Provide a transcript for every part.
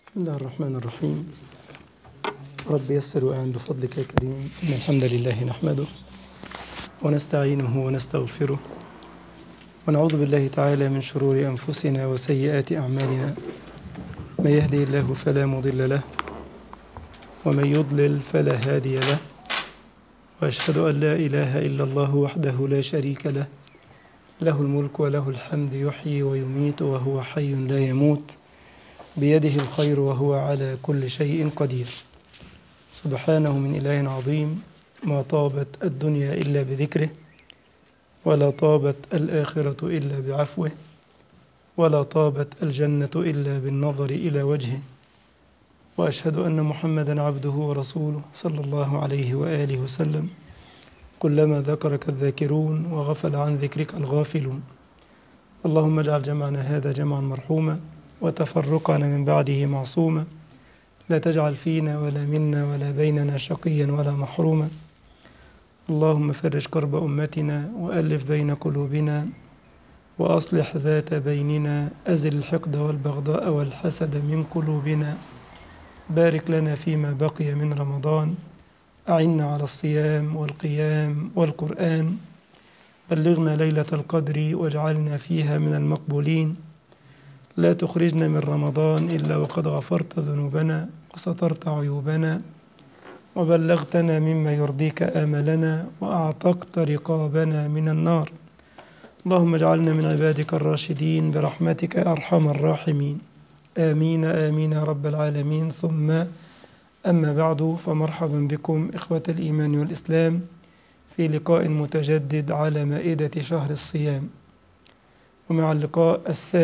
بسم الله الرحمن الرحيم. رب يسر وأعن بفضلك يا كريم. إن الحمد لله نحمده ونستعينه ونستغفره ونعوذ بالله تعالى من شرور أنفسنا وسيئات أعمالنا. من يهدي الله فلا مضل له ومن يضلل فلا هادي له، وأشهد أن لا إله إلا الله وحده لا شريك له، له الملك وله الحمد، يحيي ويميت وهو حي لا يموت، بيده الخير وهو على كل شيء قدير. سبحانه من إله عظيم، ما طابت الدنيا إلا بذكره، ولا طابت الآخرة إلا بعفوه، ولا طابت الجنة إلا بالنظر إلى وجهه. وأشهد أن محمدا عبده ورسوله صلى الله عليه وآله وسلم. كلما ذكرك الذاكرون وغفل عن ذكرك الغافلون. اللهم اجعل جمعنا هذا جمعا مرحوما، وتفرقنا من بعده معصوما. لا تجعل فينا ولا منا ولا بيننا شقيا ولا محروما. اللهم فرج كرب أمتنا وألف بين قلوبنا وأصلح ذات بيننا. أزل الحقد والبغضاء والحسد من قلوبنا. بارك لنا فيما بقي من رمضان. أعنا على الصيام والقيام والقرآن. بلغنا ليلة القدر واجعلنا فيها من المقبولين. لا تخرجنا من رمضان إلا وقد غفرت ذنوبنا وسترت عيوبنا، وبلغتنا مما يرضيك آملنا، وأعتقت رقابنا من النار. اللهم اجعلنا من عبادك الراشدين برحمتك يا أرحم الراحمين. آمين آمين يا رب العالمين. ثم أما بعد، فمرحبا بكم إخوة الإيمان والإسلام في لقاء متجدد على مائدة شهر الصيام، ومع اللقاء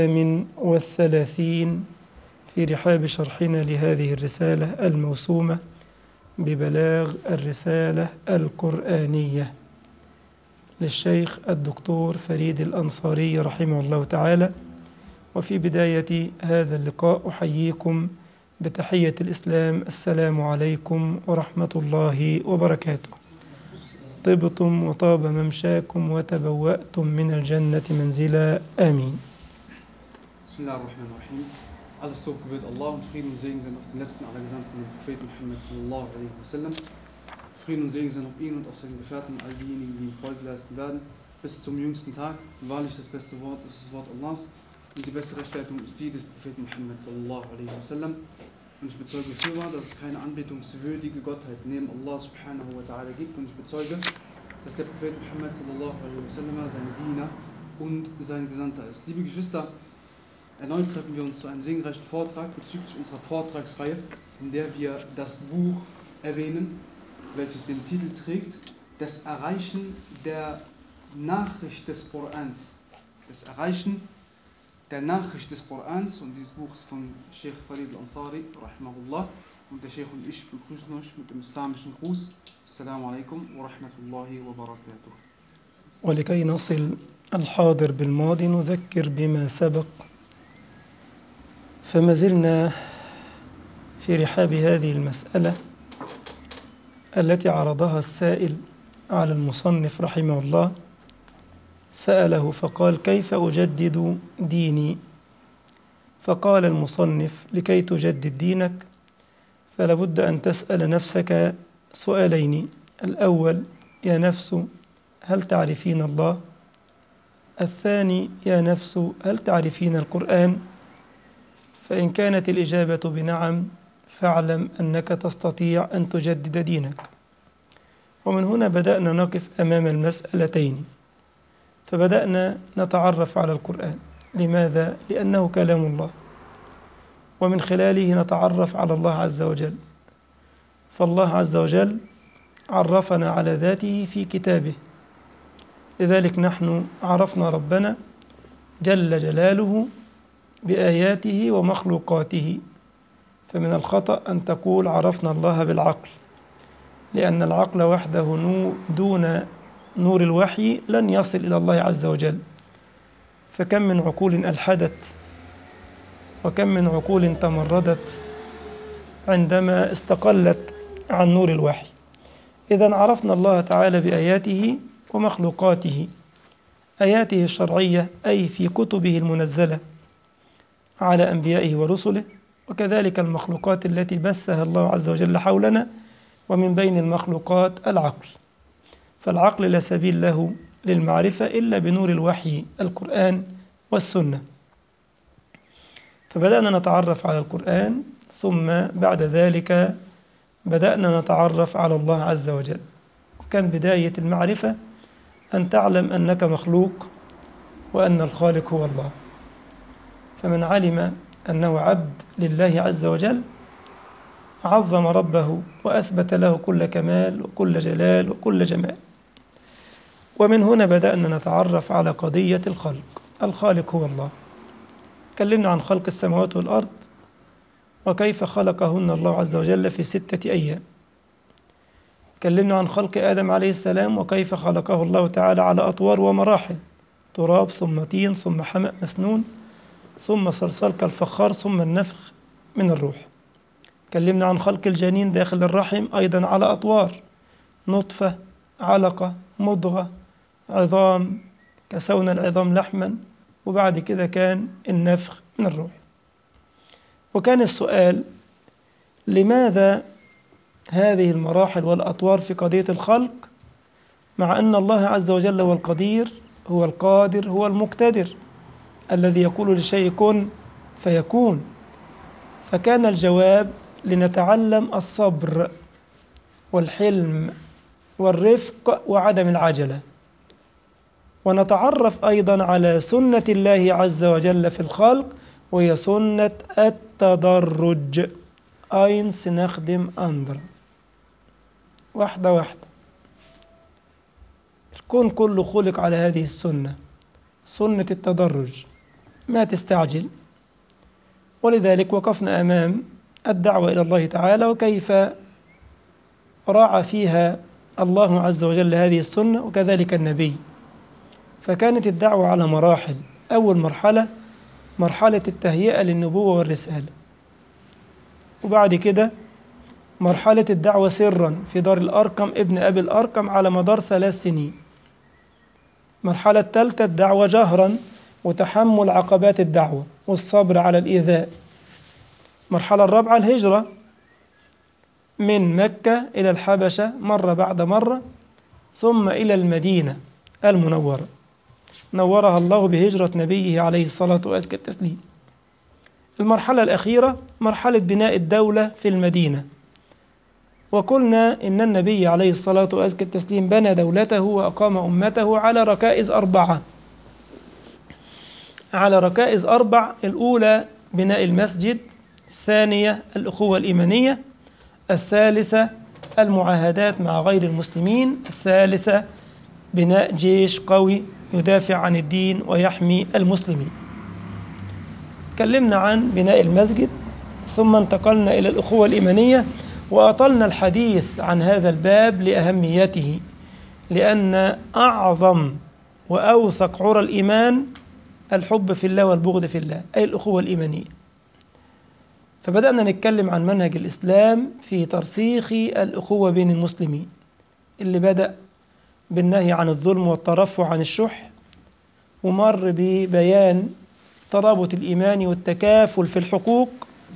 38 في رحاب شرحنا لهذه الرسالة الموسومة ببلاغ الرسالة القرآنية للشيخ الدكتور فريد الأنصاري رحمه الله تعالى. وفي بداية هذا اللقاء أحييكم بتحية الإسلام: السلام عليكم ورحمة الله وبركاته. طبتم وطاب ممشاكم وتبوأتم من الجنة منزلا. آمين. Bismillahirrahmanirrahim. Alles Lob gebührt Allah und Frieden und Segen sind auf den letzten aller Gesandten, den Propheten Muhammad sallallahu alaihi wasallam. Frieden und Segen sind auf ihn und auf seinen Gefährten, all diejenigen, die ihm Folge leisten werden, bis zum jüngsten Tag. Wahrlich das beste Wort ist das Wort Allahs und die beste Rechtsleitung ist die des Propheten Muhammad sallallahu alaihi wasallam. Und ich bezeuge fürwahr, dass es keine anbetungswürdige Gottheit neben Allah subhanahu wa ta'ala gibt, und ich bezeuge, dass der Prophet Muhammad sallallahu alaihi wasallam sein Diener und sein Gesandter ist. Liebe Geschwister, erneut treffen wir uns zu einem segenreichen Vortrag bezüglich unserer Vortragsreihe, in der wir das Buch erwähnen, welches den Titel trägt: Das Erreichen der Nachricht des Korans. Das Erreichen der Nachricht des Korans. Und dieses Buch ist von Sheikh Farid al-Ansari rahimahullah, und der Sheikh und ich begrüßen euch mit dem islamischen Gruß: Assalamu alaikum wa rahmatullahi wa barakatuh. ولكي نصل الحاضر بالماضي نذكر بما سبق، فما زلنا في رحاب هذه المسألة التي عرضها السائل على المصنف رحمه الله. سأله فقال: كيف أجدد ديني؟ فقال المصنف: لكي تجدد دينك فلا بد أن تسأل نفسك سؤالين: الأول: يا نفس هل تعرفين الله؟ الثاني: يا نفس هل تعرفين القرآن؟ فإن كانت الإجابة بنعم فاعلم أنك تستطيع أن تجدد دينك. ومن هنا بدأنا نقف أمام المسألتين، فبدأنا نتعرف على القرآن. لماذا؟ لأنه كلام الله، ومن خلاله نتعرف على الله عز وجل. فالله عز وجل عرفنا على ذاته في كتابه، لذلك نحن عرفنا ربنا جل جلاله بآياته ومخلوقاته. فمن الخطأ أن تقول عرفنا الله بالعقل، لأن العقل وحده دون نور الوحي لن يصل إلى الله عز وجل. فكم من عقول ألحدت، وكم من عقول تمردت عندما استقلت عن نور الوحي. إذن عرفنا الله تعالى بآياته ومخلوقاته. آياته الشرعية أي في كتبه المنزلة على أنبيائه ورسله، وكذلك المخلوقات التي بثها الله عز وجل حولنا، ومن بين المخلوقات العقل. فالعقل لا سبيل له للمعرفة إلا بنور الوحي القرآن والسنة. فبدأنا نتعرف على القرآن، ثم بعد ذلك بدأنا نتعرف على الله عز وجل. وكان بداية المعرفة أن تعلم أنك مخلوق وأن الخالق هو الله. فمن علم أنه عبد لله عز وجل عظم ربه وأثبت له كل كمال وكل جلال وكل جمال. ومن هنا بدأنا نتعرف على قضية الخلق. الخالق هو الله. تكلمنا عن خلق السماوات والأرض وكيف خلقهن الله عز وجل في 6 أيام. تكلمنا عن خلق آدم عليه السلام وكيف خلقه الله تعالى على أطوار ومراحل: تراب ثم طين ثم حمأ مسنون ثم صلصال كالفخار ثم النفخ من الروح. تكلمنا عن خلق الجنين داخل الرحم أيضا على أطوار: نطفة، علقة، مضغة، عظام، كسونا العظام لحما، وبعد كده كان النفخ من الروح. وكان السؤال: لماذا هذه المراحل والأطوار في قضية الخلق مع أن الله عز وجل هو القدير، هو القادر، هو المقتدر الذي يقول للشيء كن فيكون؟ فكان الجواب: لنتعلم الصبر والحلم والرفق وعدم العجلة، ونتعرف أيضا على سنة الله عز وجل في الخلق، وهي سنة التدرج. أينس نخدم أندر، واحدة واحدة. الكون كله خلق على هذه السنة، سنة التدرج، ما تستعجل. ولذلك وقفنا أمام الدعوة إلى الله تعالى وكيف راعى فيها الله عز وجل هذه السنة، وكذلك النبي. فكانت الدعوة على مراحل. أول مرحلة مرحلة التهيئة للنبوة والرسالة، وبعد كده مرحلة الدعوة سرا في دار الأرقم ابن أبي الأرقم على مدار 3 سنين. مرحلة الثالثة الدعوة جهرا وتحمل عقبات الدعوة والصبر على الإيذاء. المرحلة الرابعة الهجرة من مكة إلى الحبشة مرة بعد مرة، ثم إلى المدينة المنورة نورها الله بهجرة نبيه عليه الصلاة وأزكى التسليم. المرحلة الأخيرة مرحلة بناء الدولة في المدينة، وقلنا إن النبي عليه الصلاة وأزكى التسليم بنى دولته وأقام أمته على ركائز 4. على ركائز 4: الأولى بناء المسجد، الثانية الأخوة الإيمانية، الثالثة المعاهدات مع غير المسلمين، الثالثة بناء جيش قوي يدافع عن الدين ويحمي المسلمين. تكلمنا عن بناء المسجد، ثم انتقلنا إلى الأخوة الإيمانية، وأطلنا الحديث عن هذا الباب لأهميته، لأن أعظم وأوثق عرى الإيمان الحب في الله والبغض في الله، أي الأخوة الإيمانية. فبدأنا نتكلم عن منهج الإسلام في ترسيخ الأخوة بين المسلمين، اللي بدأ بالنهي عن الظلم والترفع عن الشح، ومر ببيان ترابط الإيمان والتكافل في الحقوق.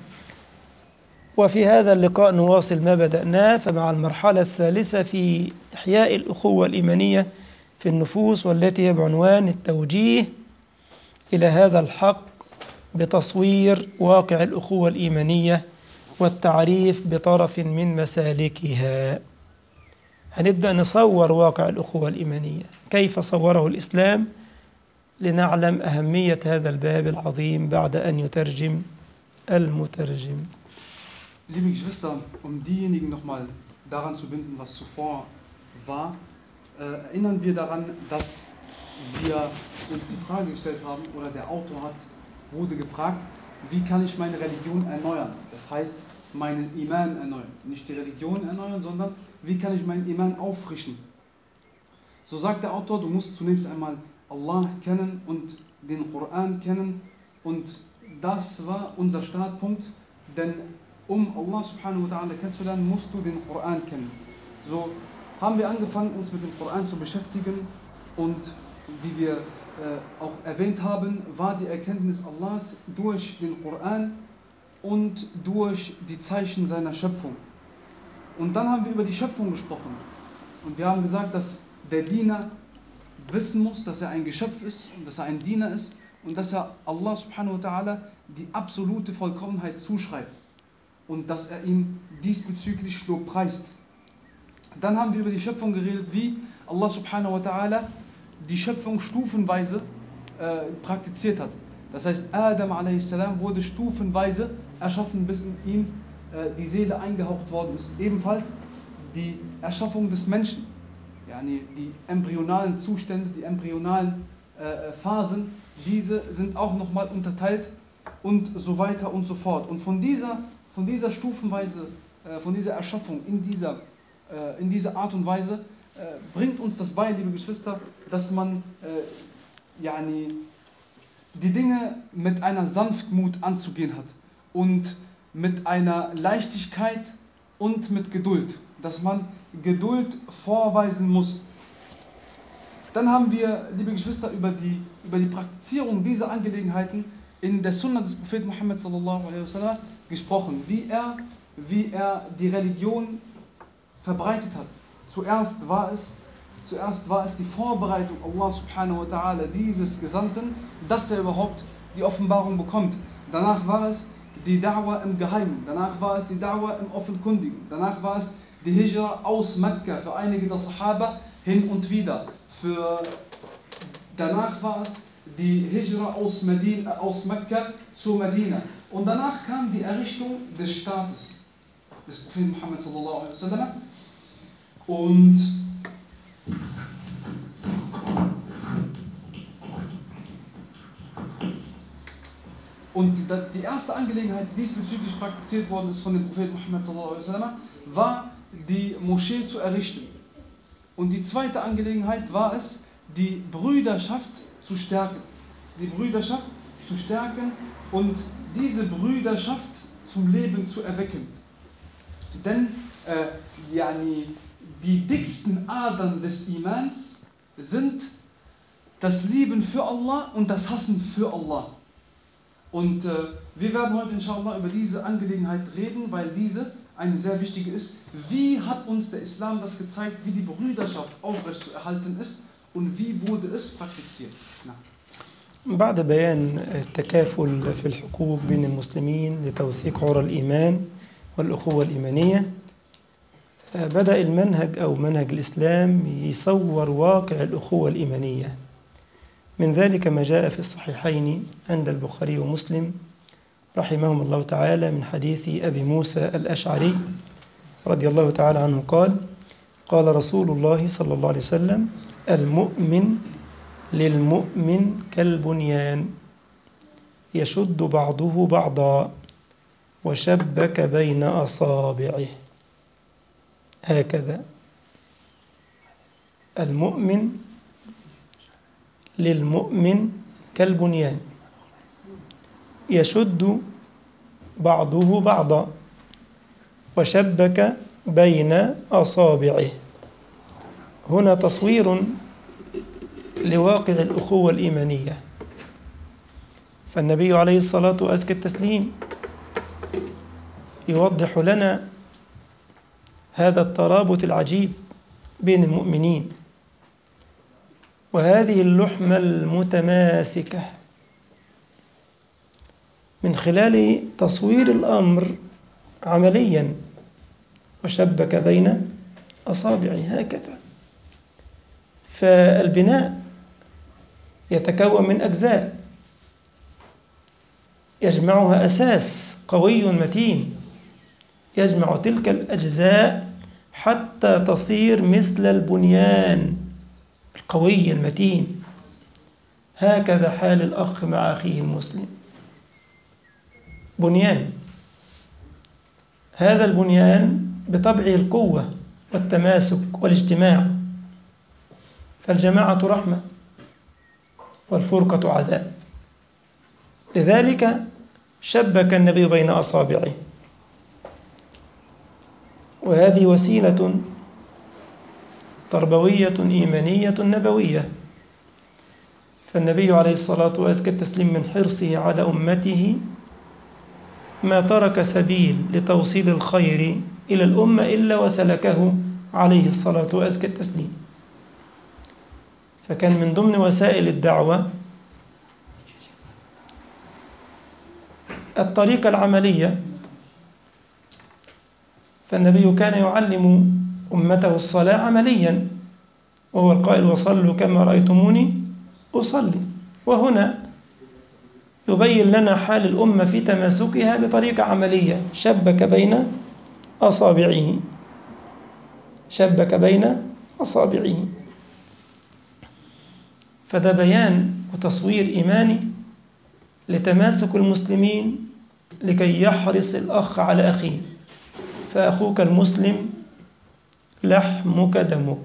وفي هذا اللقاء نواصل ما بدأناه، فمع المرحلة الثالثة في إحياء الأخوة الإيمانية في النفوس، والتي هي بعنوان التوجيه إلى هذا الحق بتصوير واقع الأخوة الإيمانية والتعريف بطرف من مسالكها. هنبدأ نصور واقع الأخوة الإيمانية، كيف صوره الإسلام، لنعلم أهمية هذا الباب العظيم بعد أن يترجم المترجم. Liebe Geschwister, um diejenigen nochmal daran zu binden, was zuvor war, erinnern wir daran, dass wir uns die Frage gestellt haben, oder der Autor wurde gefragt, wie kann ich meine Religion erneuern? Das heißt, meinen Iman erneuern. Nicht die Religion erneuern, sondern wie kann ich meinen Iman auffrischen? So sagt der Autor, du musst zunächst einmal Allah kennen und den Koran kennen, und das war unser Startpunkt, denn um Allah subhanahu wa ta'ala kennenzulernen, musst du den Koran kennen. So haben wir angefangen, uns mit dem Koran zu beschäftigen, und wie wir auch erwähnt haben, war die Erkenntnis Allahs durch den Koran und durch die Zeichen seiner Schöpfung. Und dann haben wir über die Schöpfung gesprochen. Und wir haben gesagt, dass der Diener wissen muss, dass er ein Geschöpf ist und dass er ein Diener ist und dass er Allah subhanahu wa ta'ala die absolute Vollkommenheit zuschreibt und dass er ihn diesbezüglich lobpreist. Dann haben wir über die Schöpfung geredet, wie Allah subhanahu wa ta'ala die Schöpfung stufenweise praktiziert hat. Das heißt, Adam a.s. wurde stufenweise erschaffen, bis in ihm die Seele eingehaucht worden ist. Ebenfalls die Erschaffung des Menschen, die embryonalen Zustände, die embryonalen Phasen, diese sind auch nochmal unterteilt und so weiter und so fort. Und von dieser stufenweise, von dieser Erschaffung in dieser Art und Weise bringt uns das bei, liebe Geschwister, dass man die Dinge mit einer Sanftmut anzugehen hat und mit einer Leichtigkeit und mit Geduld, dass man Geduld vorweisen muss. Dann haben wir, liebe Geschwister, über die Praktizierung dieser Angelegenheiten in der Sunna des Propheten Muhammad sallallahu alaihi wasallam gesprochen, wie er die Religion verbreitet hat. Zuerst war es die Vorbereitung Allah subhanahu wa ta'ala dieses Gesandten, dass er überhaupt die Offenbarung bekommt. Danach war es die Da'wah im Geheimen, danach war es die Da'wah im Offenkundigen, danach war es die Hijra aus Mekka für einige der Sahaba hin und wieder. Danach war es die Hijra aus Mekka zu Medina. Und danach kam die Errichtung des Staates des Propheten Muhammad sallallahu alaihi wasallam. Und die erste Angelegenheit, die diesbezüglich praktiziert worden ist von dem Propheten Muhammad sallallahu alaihi wasallam, war die Moschee zu errichten. Und die zweite Angelegenheit war es, die Brüderschaft zu stärken. Die Brüderschaft zu stärken und diese Brüderschaft zum Leben zu erwecken. Denn die dicksten Adern des Imans sind das Lieben für Allah und das Hassen für Allah. Und wir werden heute inshallah über diese Angelegenheit reden, weil diese eine sehr wichtige ist. Wie hat uns der Islam das gezeigt, wie die Brüderschaft aufrecht zu erhalten ist und wie wurde es praktiziert? بعد بيان التكافل في الحقوق بين المسلمين لتوثيق عرى الإيمان والأخوة الإيمانية، بدأ المنهج أو منهج الإسلام يصور واقع الأخوة الإيمانية. من ذلك ما جاء في الصحيحين عند البخاري ومسلم رحمهم الله تعالى من حديث أبي موسى الأشعري رضي الله تعالى عنه قال: قال رسول الله صلى الله عليه وسلم: المؤمن للمؤمن كالبنيان يشد بعضه بعضا وشبك بين أصابعه. هكذا المؤمن للمؤمن كالبنيان يشد بعضه بعضا وشبك بين أصابعه. هنا تصوير لواقع الأخوة الإيمانية، فالنبي عليه الصلاة وأزكى التسليم يوضح لنا هذا الترابط العجيب بين المؤمنين وهذه اللحمة المتماسكة من خلال تصوير الأمر عمليا. وشبك بين أصابعه هكذا. فالبناء يتكون من أجزاء يجمعها أساس قوي متين، يجمع تلك الأجزاء حتى تصير مثل البنيان القوي المتين. هكذا حال الأخ مع أخيه المسلم، بنيان. هذا البنيان بطبعه القوة والتماسك والاجتماع، فالجماعة رحمة والفرقة عذاب. لذلك شبك النبي بين أصابعه، وهذه وسيلة تربوية إيمانية نبوية. فالنبي عليه الصلاة والسلام من حرصه على أمته ما ترك سبيل لتوصيل الخير إلى الأمة إلا وسلكه عليه الصلاة وأزكى التسليم. فكان من ضمن وسائل الدعوة الطريقة العملية، فالنبي كان يعلم أمته الصلاة عمليا، وهو القائل وصلوا كما رأيتموني أصلي. وهنا يبين لنا حال الأمة في تماسكها بطريقة عملية، شبك بين أصابعه. فده بيان وتصوير إيماني لتماسك المسلمين، لكي يحرص الأخ على أخيه، فأخوك المسلم لحمك دمك.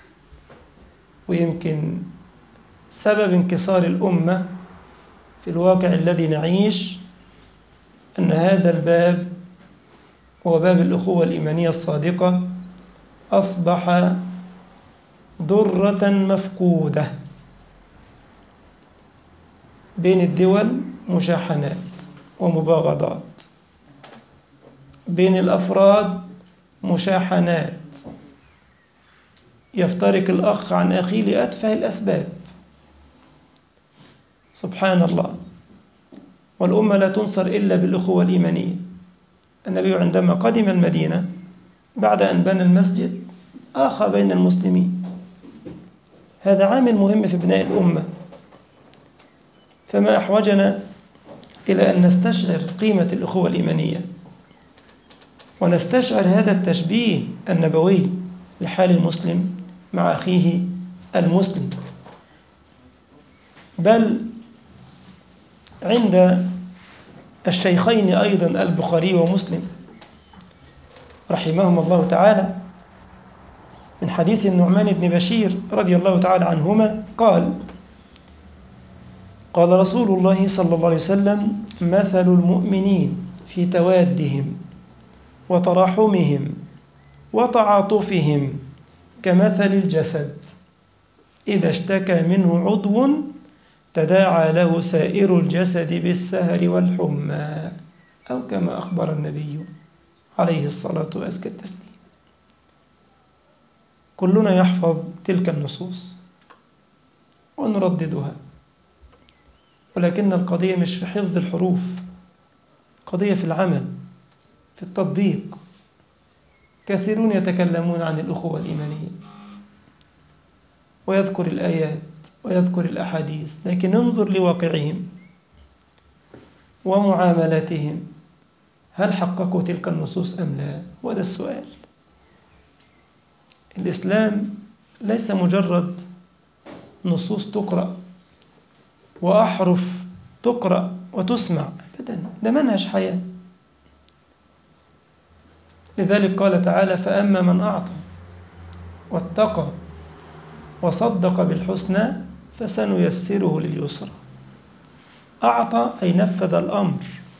ويمكن سبب انكسار الأمة في الواقع الذي نعيش أن هذا الباب، هو باب الأخوة الإيمانية الصادقة، أصبح درة مفقودة. بين الدول مشاحنات ومباغضات، بين الأفراد مشاحنات، يفترق الأخ عن أخيه لأتفه الأسباب. سبحان الله. والأمة لا تنصر إلا بالأخوة الإيمانية. النبي عندما قدم المدينة بعد أن بنى المسجد آخى بين المسلمين. هذا عامل مهم في بناء الأمة. فما أحوجنا إلى أن نستشعر قيمة الأخوة الإيمانية، ونستشعر هذا التشبيه النبوي لحال المسلم مع أخيه المسلم. بل عند الشيخين أيضا البخاري ومسلم رحمهم الله تعالى من حديث النعمان بن بشير رضي الله تعالى عنهما قال رسول الله صلى الله عليه وسلم: مثل المؤمنين في توادهم وتراحمهم وتعاطفهم كمثل الجسد إذا اشتكى منه عضو تداعى له سائر الجسد بالسهر والحمى، أو كما أخبر النبي عليه الصلاة وأزكى التسليم. كلنا يحفظ تلك النصوص ونرددها، ولكن القضية مش في حفظ الحروف، قضية في العمل، في التطبيق. كثيرون يتكلمون عن الأخوة الإيمانية ويذكر الآيات ويذكر الأحاديث، لكن انظر لواقعهم ومعاملاتهم، هل حققوا تلك النصوص أم لا؟ وهذا السؤال. الإسلام ليس مجرد نصوص تقرأ وأحرف تقرأ وتسمع، أبدا، ده منهج حياة. لذلك قال تعالى: فأما من أعطى واتقى وصدق بالحسنى فسنيسره لليسرى. أعطى أي نفذ الأمر،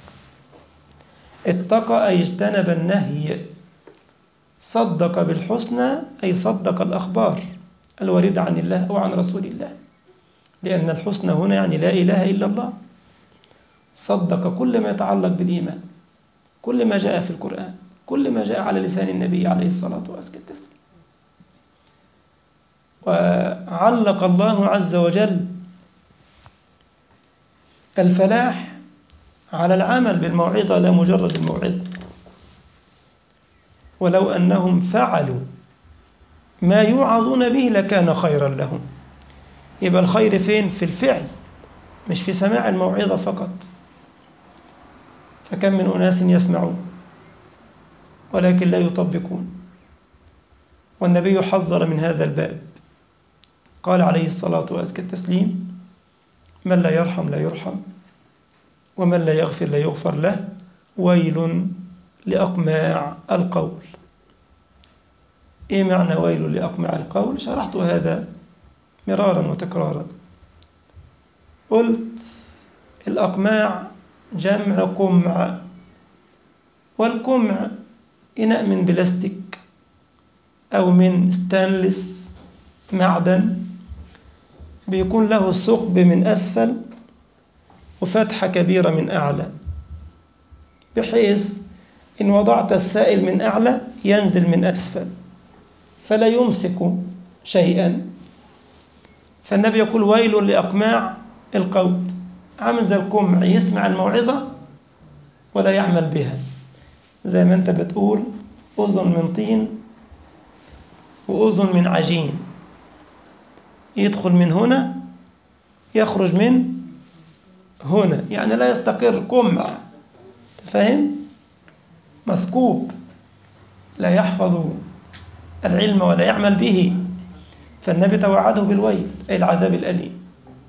اتقى أي اجتنب النهي، صدق بالحسنى أي صدق الأخبار الواردة عن الله أو عن رسول الله، لأن الحسنى هنا يعني لا إله إلا الله. صدق كل ما يتعلق بالإيمان، كل ما جاء في القرآن، كل ما جاء على لسان النبي عليه الصلاة والسلام. وعلق الله عز وجل الفلاح على العمل بالموعظة لا مجرد الموعظة. ولو أنهم فعلوا ما يوعظون به لكان خيرا لهم. يبقى الخير فين؟ في الفعل، مش في سماع الموعظة فقط. فكم من أناس يسمعون ولكن لا يطبقون. والنبي حذر من هذا الباب، قال عليه الصلاة وأزكى التسليم: من لا يرحم لا يرحم، ومن لا يغفر لا يغفر له، ويل لأقماع القول. إيه معنى ويل لأقماع القول؟ شرحت هذا مرارا وتكرارا. قلت الأقماع جمع قمع، والقمع إناء من بلاستيك أو من ستانلس، معدن، بيكون له ثقب من أسفل وفتحة كبيرة من أعلى. بحيث إن وضعت السائل من أعلى ينزل من أسفل فلا يمسك شيئا. فالنبي يقول ويل لأقماع القول، عامل زي القمع يسمع الموعظة ولا يعمل بها. زي ما أنت بتقول أذن من طين وأذن من عجين، يدخل من هنا يخرج من هنا، يعني لا يستقر، قمع، فاهم؟ مثقوب، لا يحفظ العلم ولا يعمل به. فالنبي توعده بالويل أي العذاب الأليم.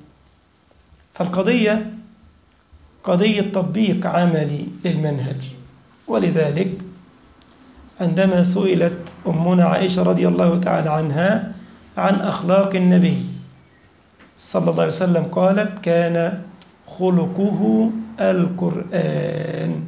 فالقضية قضية تطبيق عملي للمنهج. ولذلك عندما سئلت أمنا عائشة رضي الله تعالى عنها عن أخلاق النبي صلى الله عليه وسلم قالت كان خلقه القرآن.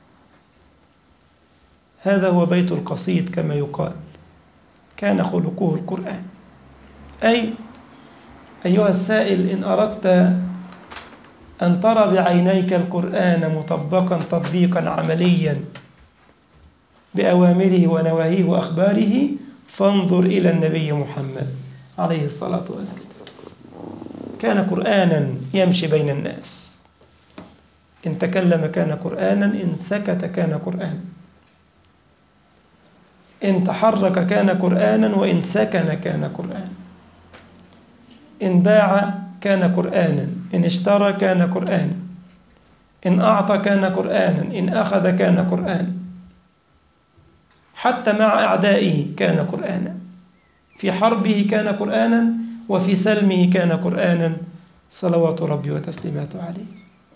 هذا هو بيت القصيد كما يقال، كان خلقه القرآن. أي أيها السائل، إن أردت أن ترى بعينيك القرآن مطبقا تطبيقا عمليا بأوامره ونواهيه وأخباره فانظر إلى النبي محمد عليه الصلاة والسلام. كان قرآنا يمشي بين الناس، إن تكلم كان قرآنا، إن سكت كان قرآنا، إن تحرك كان قرآنا، وإن سكن كان قرآنا، إن باع كان قرآنا، إن اشترى كان قرآنا، إن أعطى كان قرآنا، إن أخذ كان قرآنا، حتى مع أعدائه كان قرآنا، في حربه كان قرآنا، وفي سلمه كان قرآنا صلوات ربي وتسليماته عليه.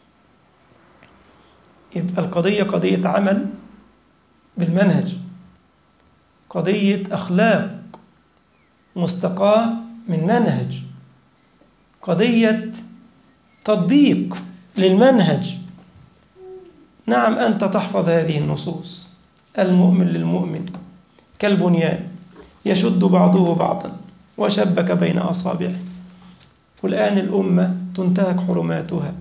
يبقى القضية قضية عمل بالمنهج، قضية أخلاق مستقاة من منهج، قضية تطبيق للمنهج. نعم، أنت تحفظ هذه النصوص، المؤمن للمؤمن كالبنيان يشد بعضه بعضا وشبك بين أصابعه. والآن الأمة تنتهك حرماتها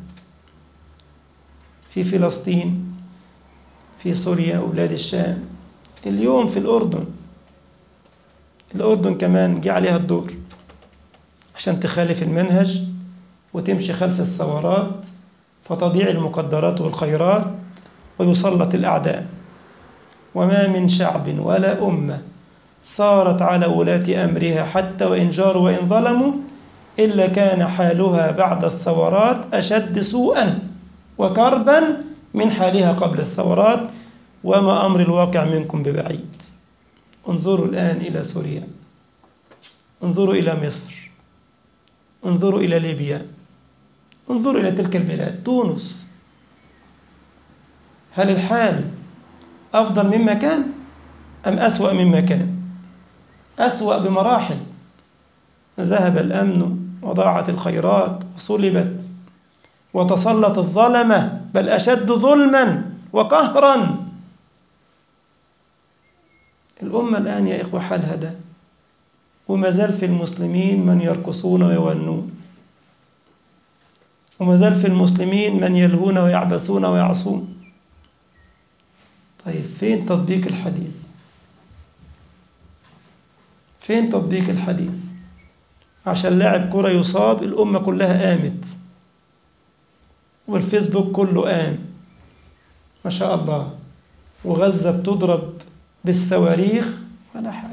في فلسطين، في سوريا وبلاد الشام، اليوم في الأردن كمان جه عليها الدور عشان تخالف المنهج وتمشي خلف الثورات فتضيع المقدرات والخيرات ويسلط الأعداء. وما من شعب ولا أمة صارت على ولاة أمرها حتى وإن جاروا وإن ظلموا إلا كان حالها بعد الثورات أشد سوءا وكربا من حالها قبل الثورات، وما أمر الواقع منكم ببعيد. انظروا الآن إلى سوريا، انظروا إلى مصر، انظروا إلى ليبيا، انظروا إلى تلك البلاد، تونس. هل الحال أفضل مما كان أم أسوأ مما كان؟ أسوأ بمراحل. ذهب الأمن وضاعت الخيرات وصلبت وتسلط الظلمة، بل أشد ظلما وقهرا. الأمة الآن يا إخوة حالها ده، وما زال في المسلمين من يرقصون ويغنون، وما زال في المسلمين من يلهون ويعبثون ويعصون. طيب فين تطبيق الحديث؟ فين تطبيق الحديث؟ عشان لاعب كرة يصاب الأمة كلها قامت، والفيسبوك كله قام ما شاء الله، وغزة بتضرب بالصواريخ ولا حاجة،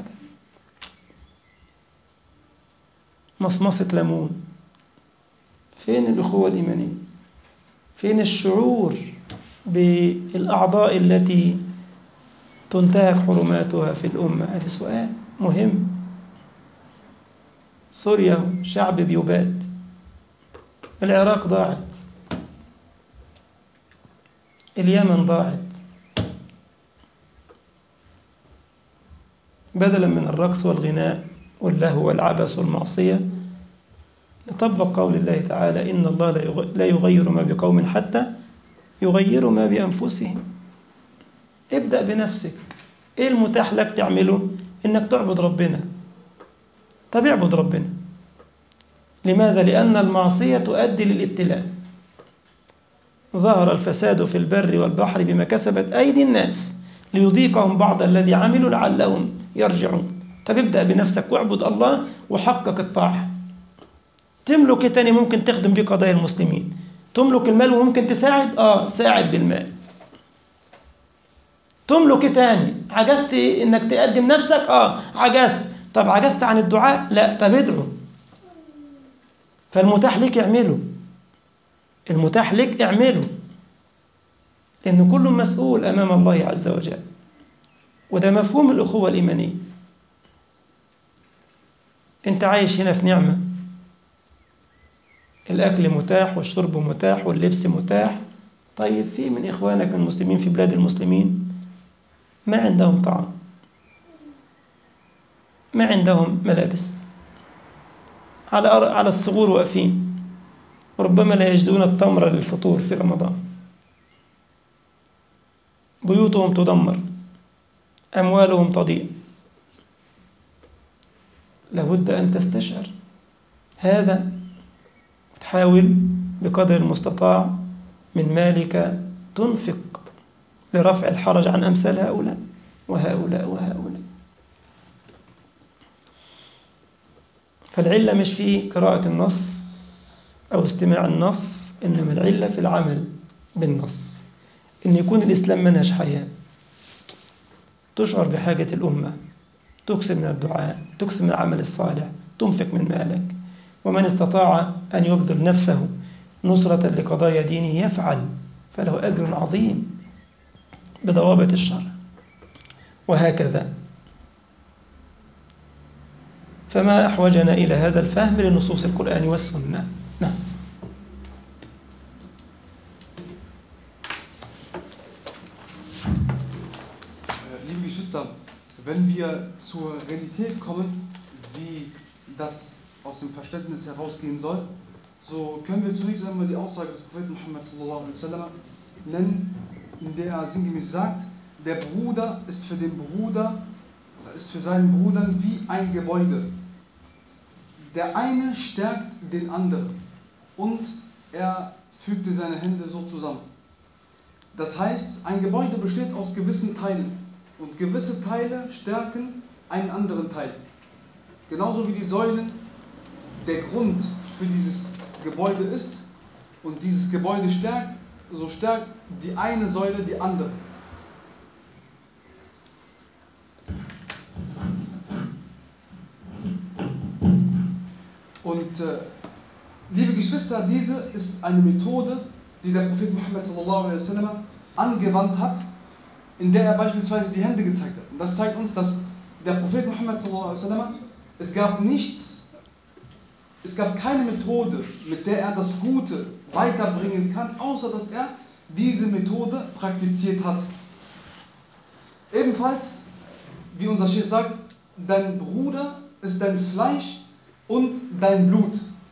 مصمصة ليمون. فين الأخوة الإيمانية؟ فين الشعور بالأعضاء التي تنتهك حرماتها في الأمة؟ هذا سؤال مهم. سوريا شعب بيباد، العراق ضاعت، اليمن ضاعت. بدلا من الرقص والغناء واللهو والعبث والمعصية نطبق قول الله تعالى إن الله لا يغير ما بقوم حتى يغيروا ما بأنفسهم. ابدأ بنفسك. إيه المتاح لك تعمله؟ إنك تعبد ربنا. طب اعبد ربنا. لماذا؟ لأن المعصية تؤدي للابتلاء. ظهر الفساد في البر والبحر بما كسبت أيدي الناس ليذيقهم بعض الذي عملوا لعلهم يرجعون. طب ابدأ بنفسك واعبد الله وحقق الطاعة. تملك إيه تاني ممكن تخدم بيه قضايا المسلمين؟ تملك المال وممكن تساعد؟ ساعد بالمال. تملك إيه تاني؟ عجزت إنك تقدم نفسك؟ عجزت. طب عجزت عن الدعاء؟ لا. طب ادعو. فالمتاح لك اعمله، المتاح لك اعمله، لأن كل مسؤول أمام الله عز وجل. وده مفهوم الأخوة الإيمانية. أنت عايش هنا في نعمة، الأكل متاح والشرب متاح واللبس متاح. طيب في من إخوانك المسلمين في بلاد المسلمين ما عندهم طعام، ما عندهم ملابس، على الصغور واقفين، ربما لا يجدون التمر للفطور في رمضان، بيوتهم تدمر، أموالهم تضيع. لابد أن تستشعر هذا وتحاول بقدر المستطاع من مالك تنفق لرفع الحرج عن أمثال هؤلاء وهؤلاء وهؤلاء. فالعلة مش في قراءة النص أو استماع النص، إنما العلة في العمل بالنص، إن يكون الإسلام منهج حياة، تشعر بحاجة الأمة، تكثر من الدعاء، تكثر من العمل الصالح، تنفق من مالك. ومن استطاع أن يبذل نفسه نصرة لقضايا دينه يفعل، فله أجر عظيم بضوابط الشرع. وهكذا. فما أحوجنا إلى هذا الفهم لنصوص القرآن والسنة. نعم. Liebe Geschwister, wenn wir zur Realität kommen, wie das aus dem Verständnis herausgehen soll, so können wir zunächst einmal die Aussage des Propheten Muhammad sallallahu alaihi wasallam nennen, in der er sinngemäß sagt, der Bruder ist für den Bruder, ist für seinen Bruder wie ein Gebäude. Der eine stärkt den anderen und er fügte seine Hände so zusammen. Das heißt, ein Gebäude besteht aus gewissen Teilen und gewisse Teile stärken einen anderen Teil. Genauso wie die Säulen der Grund für dieses Gebäude ist und dieses Gebäude stärkt, so stärkt die eine Säule die andere. Und liebe Geschwister, diese ist eine Methode, die der Prophet Muhammad sallallahu alaihi wasallam angewandt hat, in der er beispielsweise die Hände gezeigt hat. Und das zeigt uns, dass der Prophet Muhammad sallallahu alaihi wasallam, es gab keine Methode, mit der er das Gute weiterbringen kann, außer dass er diese Methode praktiziert hat. Ebenfalls, wie unser Sheikh sagt, dein Bruder ist dein Fleisch und dein Blut.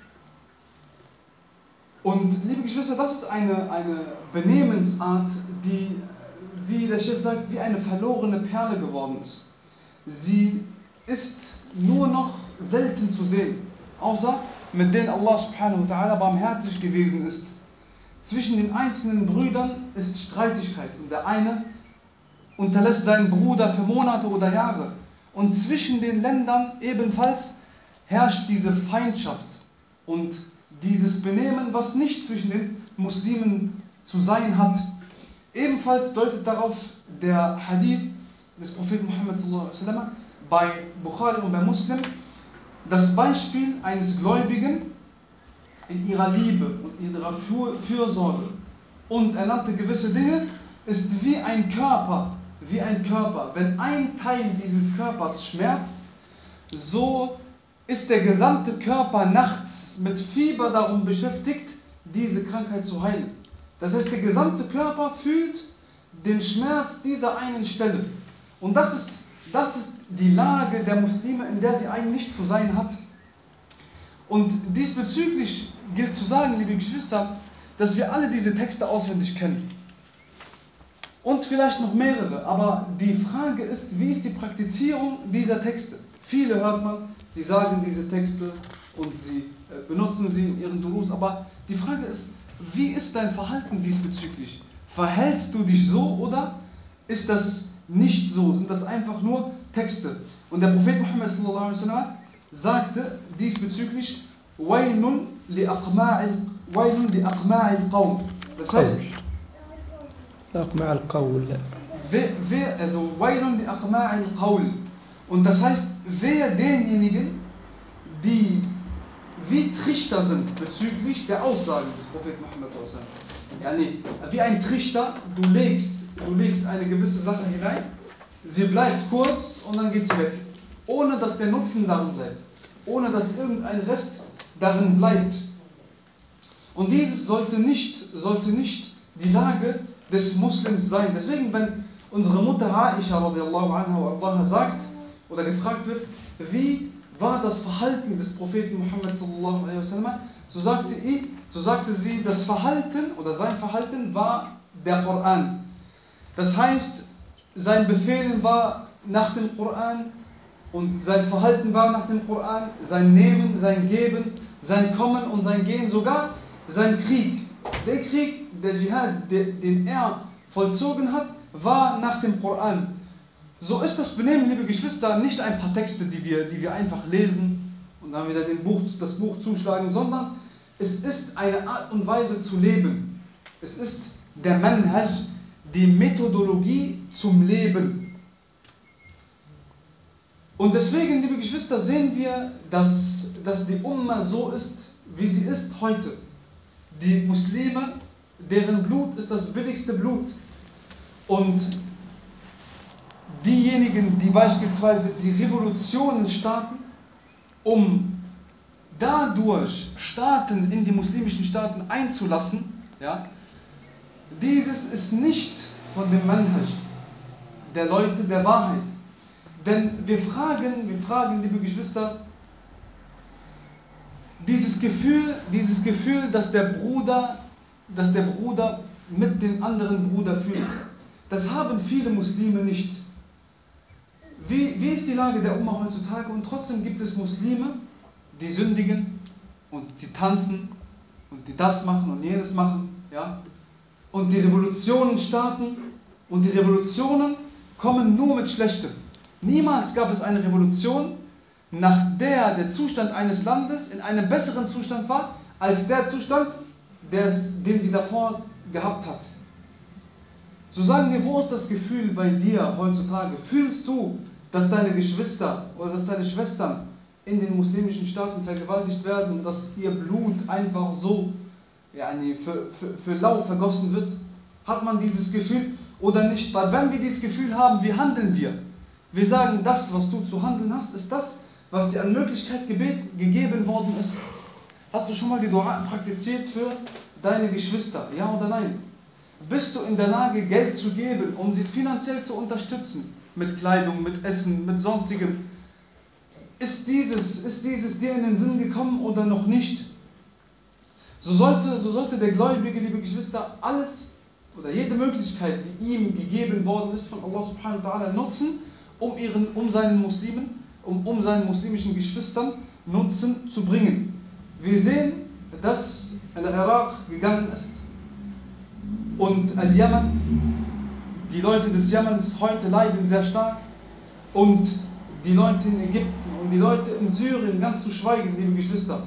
Und liebe Geschwister, das ist eine Benehmensart, die, wie der Sheikh sagt, wie eine verlorene Perle geworden ist. Sie ist nur noch selten zu sehen, außer mit denen Allah subhanahu wa ta'ala barmherzig gewesen ist. Zwischen den einzelnen Brüdern ist Streitigkeit und der eine unterlässt seinen Bruder für Monate oder Jahre. Und zwischen den Ländern ebenfalls herrscht diese Feindschaft und dieses Benehmen, was nicht zwischen den Muslimen zu sein hat. Ebenfalls deutet darauf der Hadith des Propheten Muhammad sallallahu alaihi wasallam bei Bukhari und bei Muslim, das Beispiel eines Gläubigen in ihrer Liebe und ihrer Fürsorge und er nannte gewisse Dinge, ist wie ein Körper. Wenn ein Teil dieses Körpers schmerzt, so ist der gesamte Körper nachts mit Fieber darum beschäftigt, diese Krankheit zu heilen. Das heißt, der gesamte Körper fühlt den Schmerz dieser einen Stelle. Und das ist die Lage der Muslime, in der sie eigentlich zu sein hat. Und diesbezüglich gilt zu sagen, liebe Geschwister, dass wir alle diese Texte auswendig kennen. Und vielleicht noch mehrere, aber die Frage ist, wie ist die Praktizierung dieser Texte? Viele hört man, sie sagen diese Texte und sie benutzen sie in ihren Durus, aber die Frage ist, wie ist dein Verhalten diesbezüglich? Verhältst du dich so oder ist das nicht so? Sind das einfach nur Texte? Und der Prophet Muhammad sallallahu alaihi wasallam sagte diesbezüglich Wailun li aqma'il qawm. Das heißt, also Wailun li aqma'il qawl. Und das heißt, wehe denjenigen, die wie Trichter sind bezüglich der Aussagen des Propheten Muhammad sallallahu alaihi wasallam. Wie ein Trichter, du legst eine gewisse Sache hinein, sie bleibt kurz und dann geht sie weg. Ohne dass der Nutzen darin bleibt. Ohne dass irgendein Rest darin bleibt. Und dieses sollte nicht die Lage des Muslims sein. Deswegen, wenn unsere Mutter Aisha radiallahu anha wa ardaha sagt oder gefragt wird, wie war das Verhalten des Propheten Muhammad sallallahu alaihi wasallam, so sagte sie, das Verhalten oder sein Verhalten war der Koran. Das heißt, sein Befehlen war nach dem Koran und sein Verhalten war nach dem Koran, sein Nehmen, sein Geben, sein Kommen und sein Gehen, sogar sein Krieg. Der Krieg, der Dschihad, den er vollzogen hat, war nach dem Koran. So ist das Benehmen, liebe Geschwister, nicht ein paar Texte, die wir einfach lesen und dann wieder das Buch zuschlagen, sondern es ist eine Art und Weise zu leben. Es ist der Manhaj, die Methodologie zum Leben. Und deswegen, liebe Geschwister, sehen wir, dass die Umma so ist, wie sie ist heute. Die Muslime, deren Blut ist das billigste Blut. Und diejenigen, die beispielsweise die Revolutionen starten, um dadurch Staaten in die muslimischen Staaten einzulassen, ja, dieses ist nicht von dem Manhaj der Leute der Wahrheit. Denn wir fragen, liebe Geschwister, dieses Gefühl, dass der Bruder mit dem anderen Bruder fühlt, das haben viele Muslime nicht. Wie ist die Lage der Umma heutzutage? Und trotzdem gibt es Muslime, die sündigen und die tanzen und die das machen und jenes machen, ja? Und die Revolutionen starten und die Revolutionen kommen nur mit Schlechtem. Niemals gab es eine Revolution, nach der Zustand eines Landes in einem besseren Zustand war, als der Zustand, den sie davor gehabt hat. So sagen wir, wo ist das Gefühl bei dir heutzutage? Fühlst du, dass deine Geschwister oder dass deine Schwestern in den muslimischen Staaten vergewaltigt werden und dass ihr Blut einfach so für lau vergossen wird? Hat man dieses Gefühl oder nicht? Weil wenn wir dieses Gefühl haben, wie handeln wir? Wir sagen, das, was du zu handeln hast, ist das, was dir an Möglichkeit gegeben worden ist. Hast du schon mal die Dua praktiziert für deine Geschwister? Ja oder nein? Bist du in der Lage, Geld zu geben, um sie finanziell zu unterstützen? Mit Kleidung, mit Essen, mit sonstigem. Ist dieses dir in den Sinn gekommen oder noch nicht? So sollte der Gläubige, liebe Geschwister, alles oder jede Möglichkeit, die ihm gegeben worden ist von Allah subhanahu wa ta'ala, nutzen, um seinen muslimischen Geschwistern Nutzen zu bringen. Wir sehen, dass Al-Iraq gegangen ist und Al-Yaman, die Leute des Yamans heute leiden sehr stark und die Leute in Ägypten und die Leute in Syrien, ganz zu schweigen, liebe Geschwister.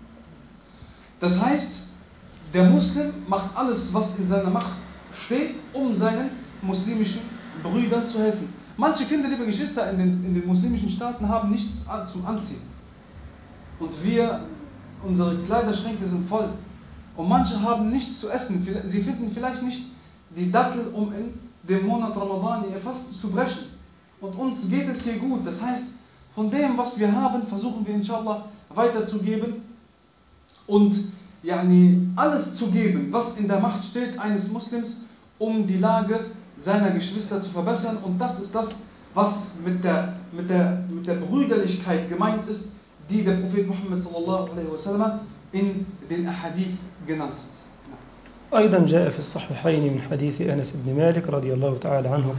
Das heißt, der Muslim macht alles, was in seiner Macht steht, um seinen muslimischen Brüdern zu helfen. Manche Kinder, liebe Geschwister, in den muslimischen Staaten haben nichts zum Anziehen. Und unsere Kleiderschränke sind voll. Und manche haben nichts zu essen. Sie finden vielleicht nicht die Dattel, um in dem Monat Ramadan ihr Fasten zu brechen. Und uns geht es hier gut. Das heißt, von dem, was wir haben, versuchen wir inshallah weiterzugeben und alles zu geben, was in der Macht steht eines Muslims, um die Lage seiner Geschwister zu verbessern. Und das ist das, was mit der Brüderlichkeit gemeint ist, die der Prophet Muhammad sallallahu alaihi wasallam in den Ahadith genannt hat. أيضا جاء في الصحيحين من حديث أنس بن مالك رضي الله تعالى عنه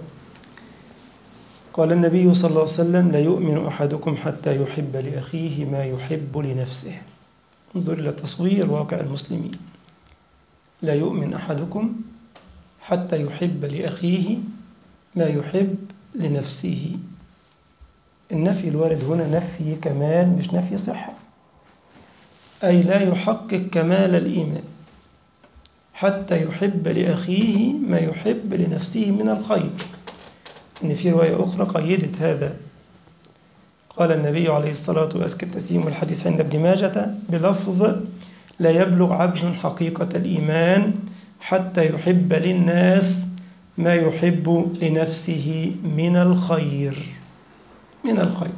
قال النبي صلى الله عليه وسلم لا يؤمن أحدكم حتى يحب لأخيه ما يحب لنفسه. انظر إلى تصوير واقع المسلمين. لا يؤمن أحدكم حتى يحب لأخيه ما يحب لنفسه. النفي الوارد هنا نفي كمال مش نفي صحة، أي لا يحقق كمال الإيمان حتى يحب لأخيه ما يحب لنفسه من الخير. إن في رواية أخرى قيدت هذا، قال النبي عليه الصلاة وأزكى التسليم والحديث عند ابن ماجة بلفظ: لا يبلغ عبد حقيقة الإيمان حتى يحب للناس ما يحب لنفسه من الخير. من الخير،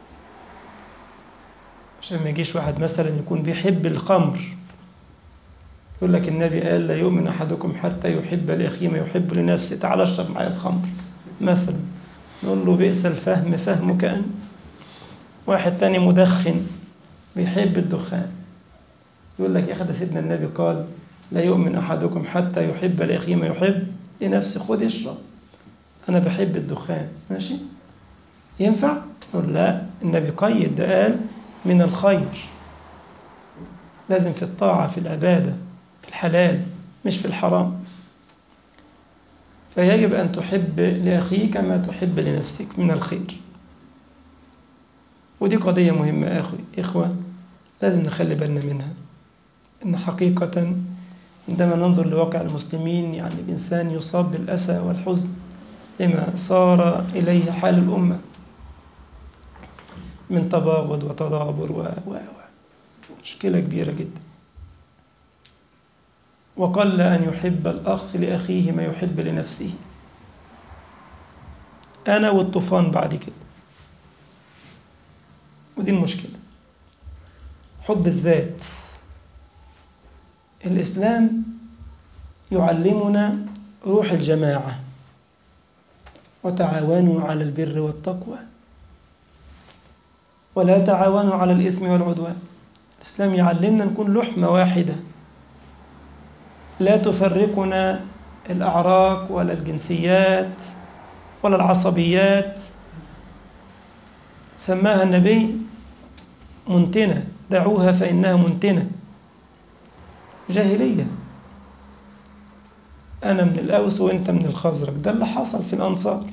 عشان ما يجيش واحد مثلا يكون بيحب الخمر يقول لك النبي قال لا يؤمن أحدكم حتى يحب لأخيه ما يحب لنفسه، تعال اشرب معايا الخمر مثلا، نقول له بئس الفهم فهمك أنت. واحد تاني مدخن بيحب الدخان يقول لك يا أخي ده سيدنا النبي قال لا يؤمن أحدكم حتى يحب لأخيه ما يحب لنفسه، خد اشرب، أنا بحب الدخان، ماشي ينفع؟ نقول لا، النبي قيد، ده قال من الخير، لازم في الطاعة في العبادة في الحلال مش في الحرام. فيجب أن تحب لأخيك ما تحب لنفسك من الخير. ودي قضية مهمة إخوة لازم نخلي بالنا منها، إن حقيقة عندما ننظر لواقع المسلمين يعني الإنسان يصاب بالأسى والحزن لما صار إليه حال الأمة من تباغض وتدابر مشكلة كبيرة جدا. وقل أن يحب الأخ لأخيه ما يحب لنفسه. أنا والطوفان بعد كده، ودي المشكلة، حب الذات. الإسلام يعلمنا روح الجماعة، وتعاونوا على البر والتقوى ولا تعاونوا على الإثم والعدوان. الإسلام يعلمنا نكون لحمة واحدة، لا تفرقنا الأعراق ولا الجنسيات ولا العصبيات. سماها النبي منتنة، دعوها فإنها منتنة، جاهلية، أنا من الأوس وإنت من الخزرج. ده اللي حصل في الأنصار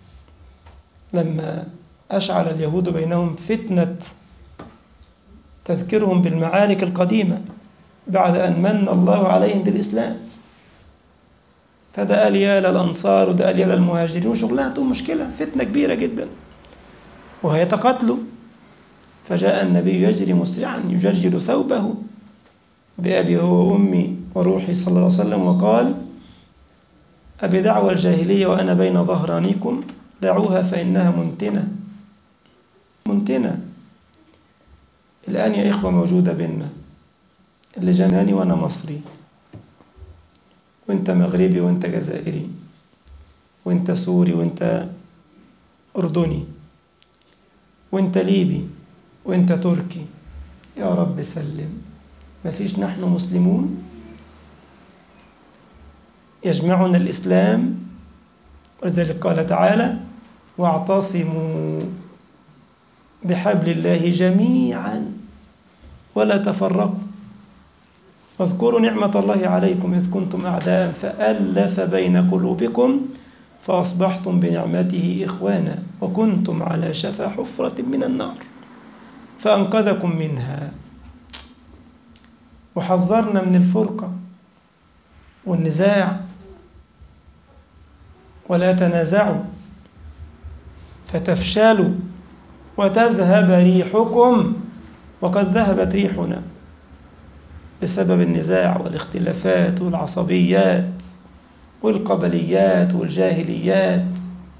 لما أشعل اليهود بينهم فتنة تذكرهم بالمعارك القديمة بعد أن من الله عليهم بالإسلام. فده قال يا للأنصار وده قال يا للمهاجرين، وشغلاتهم مشكلة، فتنة كبيرة جدا وهيتقاتلوا. فجاء النبي يجري مسرعا يجرجر ثوبه بأبي هو وأمي وروحي صلى الله عليه وسلم وقال: أبي دعوى الجاهلية وأنا بين ظهرانيكم، دعوها فإنها منتنة. منتنة الآن يا إخوة موجودة بيننا، اللي جناني وأنا مصري وأنت مغربي وأنت جزائري وأنت سوري وأنت أردني وأنت ليبي وأنت تركي، يا رب سلم. ما فيش نحن مسلمون يجمعنا الإسلام، ولذلك قال تعالى: واعتصموا بحبل الله جميعا ولا تفرقوا واذكروا نعمة الله عليكم إذ كنتم أعداء فألف بين قلوبكم فأصبحتم بنعمته إخوانا وكنتم على شفا حفرة من النار فأنقذكم منها. وحذرنا من الفرقة والنزاع، ولا تنازعوا فتفشلوا وتذهب ريحكم، وقد ذهبت ريحنا بسبب النزاع والاختلافات والعصبيات والقبليات والجاهليات.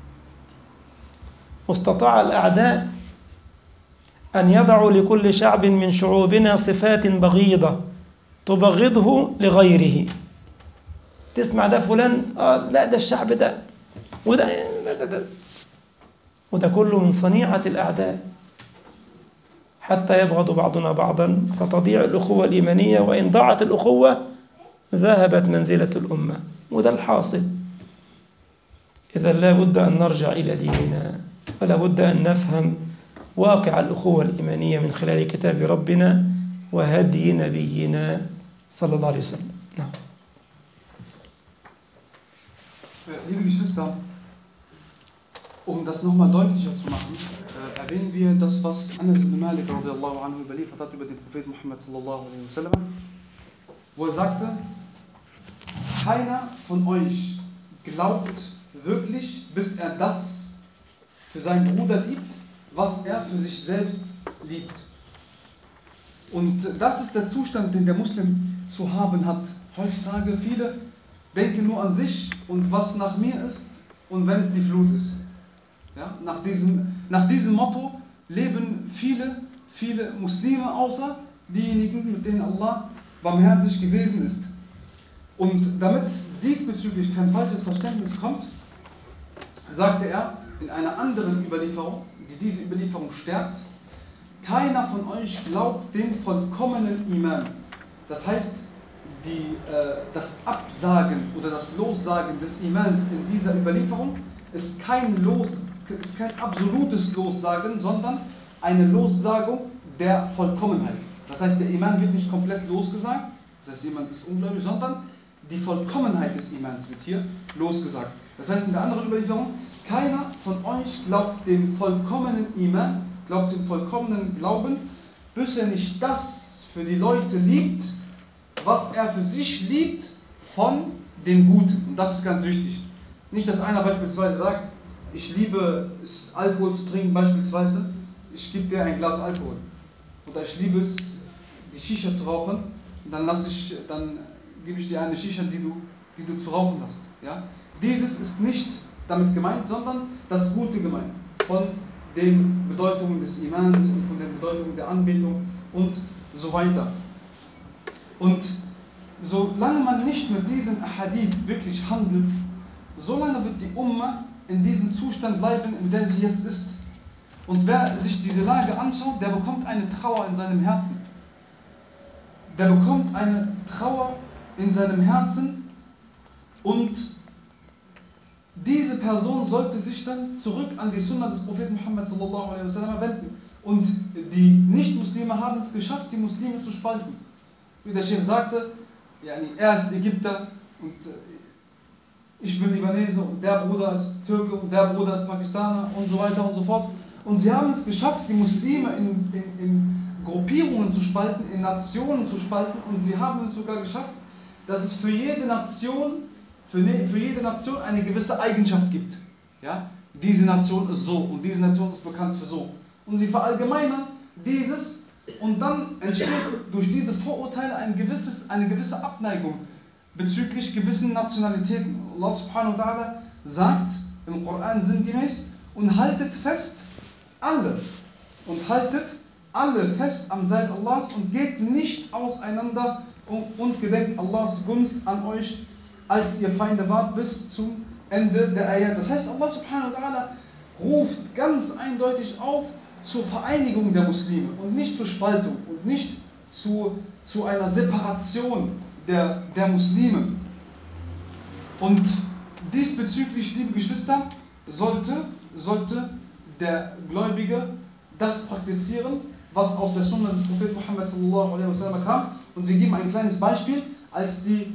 واستطاع الأعداء أن يضعوا لكل شعب من شعوبنا صفات بغيضة تبغضه لغيره. تسمع ده فلان لا ده الشعب ده وده كله من صنيعة الأعداء حتى يبغض بعضنا بعضا فتضيع الأخوة الإيمانية، وإن ضاعت الأخوة ذهبت منزلة الأمة. وده الحاصل. إذا لا بد أن نرجع إلى ديننا، ولا بد أن نفهم واقع الأخوة الإيمانية من خلال كتاب ربنا وهدي نبينا صلى الله عليه وسلم. نعم. Liebe Geschwister, um das nochmal deutlicher zu machen, erwähnen wir das, was Anas ibn Malik radiallahu anhu überliefert hat über den Propheten Muhammad sallallahu alaihi wasallam, wo er sagte, keiner von euch glaubt wirklich, bis er das für seinen Bruder liebt, was er für sich selbst liebt. Und das ist der Zustand, den der Muslim zu haben hat. Heutzutage viele denken nur an sich und was nach mir ist und wenn es die Flut ist. Ja? Nach diesem Motto leben viele Muslime, außer diejenigen, mit denen Allah barmherzig gewesen ist. Und damit diesbezüglich kein falsches Verständnis kommt, sagte er in einer anderen Überlieferung, die diese Überlieferung stärkt, keiner von euch glaubt dem vollkommenen Iman. Das heißt, das Absagen oder das Lossagen des Imans in dieser Überlieferung ist kein absolutes Lossagen, sondern eine Lossagung der Vollkommenheit. Das heißt, der Iman wird nicht komplett losgesagt, das heißt, jemand ist ungläubig, sondern die Vollkommenheit des Imans wird hier losgesagt. Das heißt, in der anderen Überlieferung, keiner von euch glaubt dem vollkommenen Iman, glaubt dem vollkommenen Glauben, bis er nicht das für die Leute liebt, was er für sich liebt von dem Guten. Und das ist ganz wichtig. Nicht, dass einer beispielsweise sagt, ich liebe es, Alkohol zu trinken beispielsweise, ich gebe dir ein Glas Alkohol. Oder ich liebe es, die Shisha zu rauchen, und dann gebe ich dir eine Shisha, die du zu rauchen hast. Ja? Dieses ist nicht damit gemeint, sondern das Gute gemeint. Von den Bedeutungen des Imans und von den Bedeutungen der Anbetung und so weiter. Und solange man nicht mit diesem Ahadith wirklich handelt, solange wird die Umma in diesem Zustand bleiben, in der sie jetzt ist. Und wer sich diese Lage anschaut, der bekommt eine Trauer in seinem Herzen. Der bekommt eine Trauer in seinem Herzen und diese Person sollte sich dann zurück an die Sunna des Propheten Muhammad sallallahu alaihi wasallam wenden. Und die Nicht-Muslime haben es geschafft, die Muslime zu spalten. Wie der Sheikh sagte, er ist Ägypter und ich bin Libanese und der Bruder ist Türke und der Bruder ist Pakistaner und so weiter und so fort. Und sie haben es geschafft, die Muslime in Gruppierungen zu spalten, in Nationen zu spalten, und sie haben es sogar geschafft, dass es für jede Nation eine gewisse Eigenschaft gibt. Ja? Diese Nation ist so und diese Nation ist bekannt für so. Und sie verallgemeinern dieses, und dann entsteht durch diese Vorurteile eine gewisse Abneigung bezüglich gewissen Nationalitäten. Allah subhanahu wa ta'ala sagt im Koran sinngemäß, und haltet alle fest am Seil Allahs und geht nicht auseinander und gedenkt Allahs Gunst an euch, als ihr Feinde wart, bis zum Ende der Ayat. Das heißt, Allah subhanahu wa ta'ala ruft ganz eindeutig auf zur Vereinigung der Muslime und nicht zur Spaltung und nicht zu einer Separation der Muslime. Und diesbezüglich, liebe Geschwister, sollte der Gläubige das praktizieren, was aus der Sunna des Propheten Muhammad sallallahu alaihi wasallam kam. Und wir geben ein kleines Beispiel, als die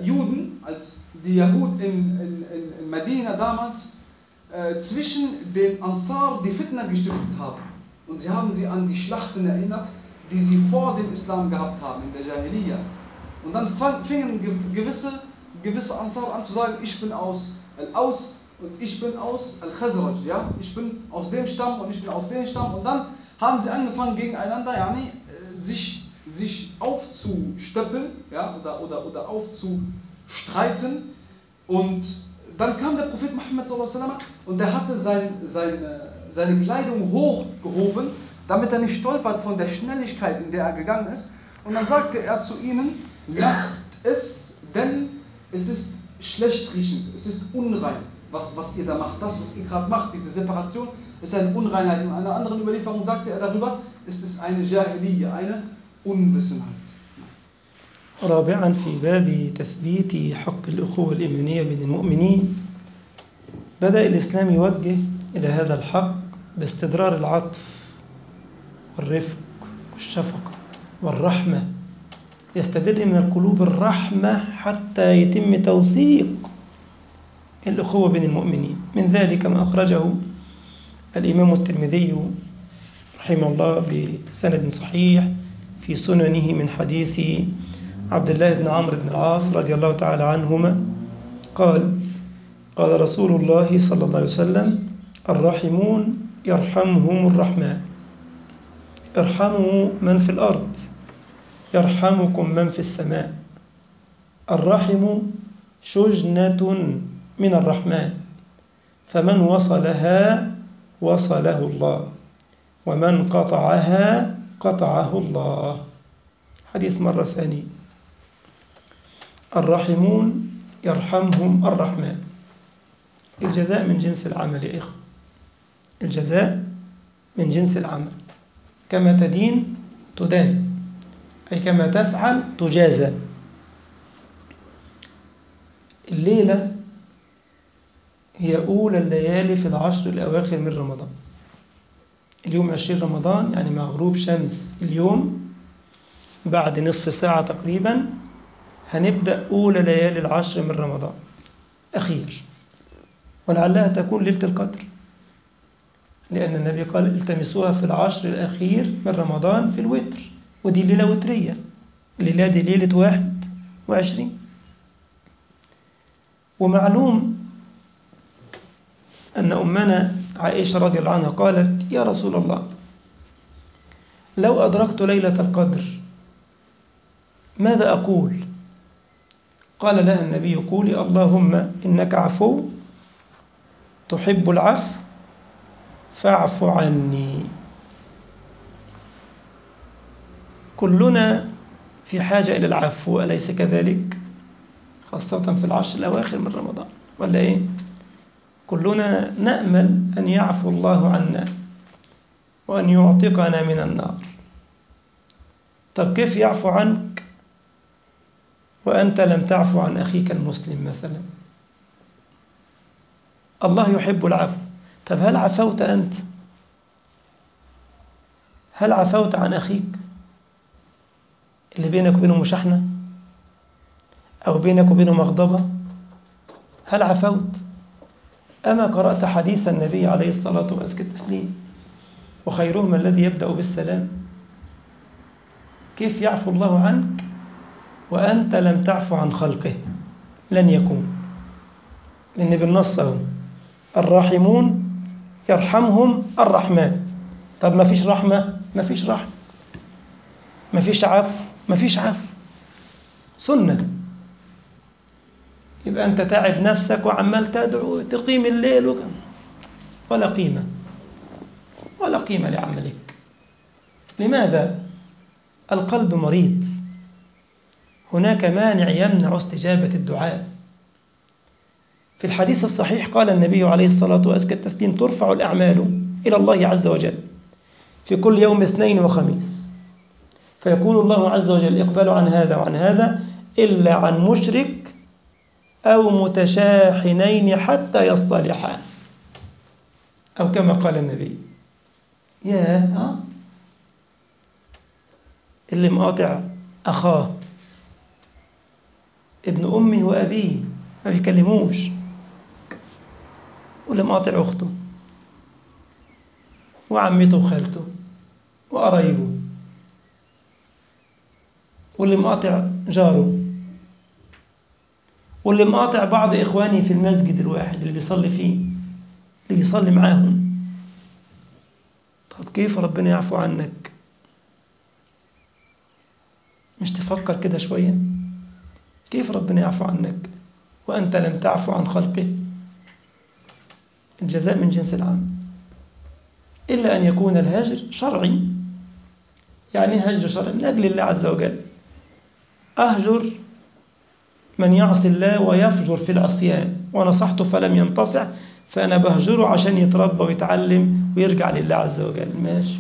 Yahud in Medina damals zwischen den Ansar die Fitna gestiftet haben. Und sie haben sie an die Schlachten erinnert, die sie vor dem Islam gehabt haben, in der Jahiliyyah. Und dann fingen gewisse Ansar an zu sagen, ich bin aus Al-Aus und ich bin aus Al-Khazraj. Ja? Ich bin aus dem Stamm und ich bin aus dem Stamm. Und dann haben sie angefangen gegeneinander sich aufzustöppeln, ja? oder aufzustreiten. Und dann kam der Prophet Muhammad sallallahu alaihi wasallam und der hatte seine Kleidung hochgehoben, damit er nicht stolpert von der Schnelligkeit, in der er gegangen ist. Und dann sagte er zu ihnen, lasst es, denn es ist schlecht riechend, es ist unrein, was ihr da macht. Das, was ihr gerade macht, diese Separation, ist eine Unreinheit. In einer anderen Überlieferung sagte er darüber, es ist eine Jahiliyyah, eine Unwissenheit. رابعا في باب تثبيت حق الأخوة الإيمانية بين المؤمنين، بدأ الإسلام يوجه إلى هذا الحق باستدرار العطف والرفق والشفقة والرحمة. يستدر من القلوب الرحمة حتى يتم توثيق الأخوة بين المؤمنين. من ذلك ما أخرجه الإمام الترمذي رحمه الله بسند صحيح في سننه من حديث عبد الله بن عمرو بن العاص رضي الله تعالى عنهما قال قال رسول الله صلى الله عليه وسلم: الراحمون يرحمهم الرحمن، ارحموا من في الأرض يرحمكم من في السماء. الرحم شجنة من الرحمن، فمن وصلها وصله الله، ومن قطعها قطعه الله. حديث مرة ثانية: الراحمون يرحمهم الرحمن. الجزاء من جنس العمل يا إخوة، الجزاء من جنس العمل، كما تدين تدان، أي كما تفعل تجازى. الليلة هي أولى الليالي في العشر الأواخر من رمضان. اليوم 20 رمضان، يعني مع غروب شمس اليوم بعد نصف ساعة تقريبا هنبدأ أولى ليالي العشر من رمضان أخير، ولعلها تكون ليلة القدر، لأن النبي قال: التمسوها في العشر الأخير من رمضان في الوتر، ودي ليلة وترية، الليلة دي ليلة 21. ومعلوم أن أمنا عائشة رضي الله عنها قالت: يا رسول الله، لو أدركت ليلة القدر ماذا أقول؟ قال لها النبي: قولي: اللهم إنك عفو تحب العفو فاعف عني. كلنا في حاجة إلى العفو، أليس كذلك؟ خاصة في العشر الأواخر من رمضان، ولا إيه؟ كلنا نأمل أن يعفو الله عنا وأن يعتقنا من النار. طب كيف يعفو عنك وأنت لم تعفو عن أخيك المسلم مثلا؟ الله يحب العفو. طب هل عفوت أنت؟ هل عفوت عن أخيك اللي بينك وبينه مشاحنة أو بينك وبينه مغضبة؟ هل عفوت؟ أما قرأت حديث النبي عليه الصلاة والتسليم: وخيرهما الذي يبدأ بالسلام؟ كيف يعفو الله عنك وأنت لم تعفو عن خلقه؟ لن يكون، لأن بالنص أهو: الراحمون يرحمهم الرحمن. طب ما فيش رحمة، ما فيش رحمة، ما فيش عفو، ما فيش عفو، سنة. يبقى أنت تعب نفسك وعمال تدعو تقيم الليل ولا قيمة، ولا قيمة لعملك. لماذا؟ القلب مريض، هناك مانع يمنع استجابة الدعاء. في الحديث الصحيح قال النبي عليه الصلاة والتسليم: ترفع الأعمال إلى الله عز وجل في كل يوم اثنين وخميس، فيقول الله عز وجل: اقبلوا عن هذا وعن هذا إلا عن مشرك أو متشاحنين حتى يصطلحا، أو كما قال النبي. اللي مقاطع أخاه، ابن أمه وأبيه ما بيكلموش، واللي مقاطع أخته وعمته وخالته وقرايبه، واللي مقاطع جاره، واللي مقاطع بعض إخواني في المسجد الواحد اللي بيصلي فيه، اللي بيصلي معاهم. طب كيف ربنا يعفو عنك؟ مش تفكر كده شوية؟ كيف ربنا يعفو عنك وأنت لم تعفو عن خلقه؟ الجزاء من جنس العمل، إلا أن يكون الهجر شرعي. يعني هجر شرعي من أجل الله عز وجل. أهجر من يعصي الله ويفجر في العصيان، ونصحته فلم ينتصح، فأنا بهجره عشان يتربى ويتعلم ويرجع لله عز وجل، ماشي.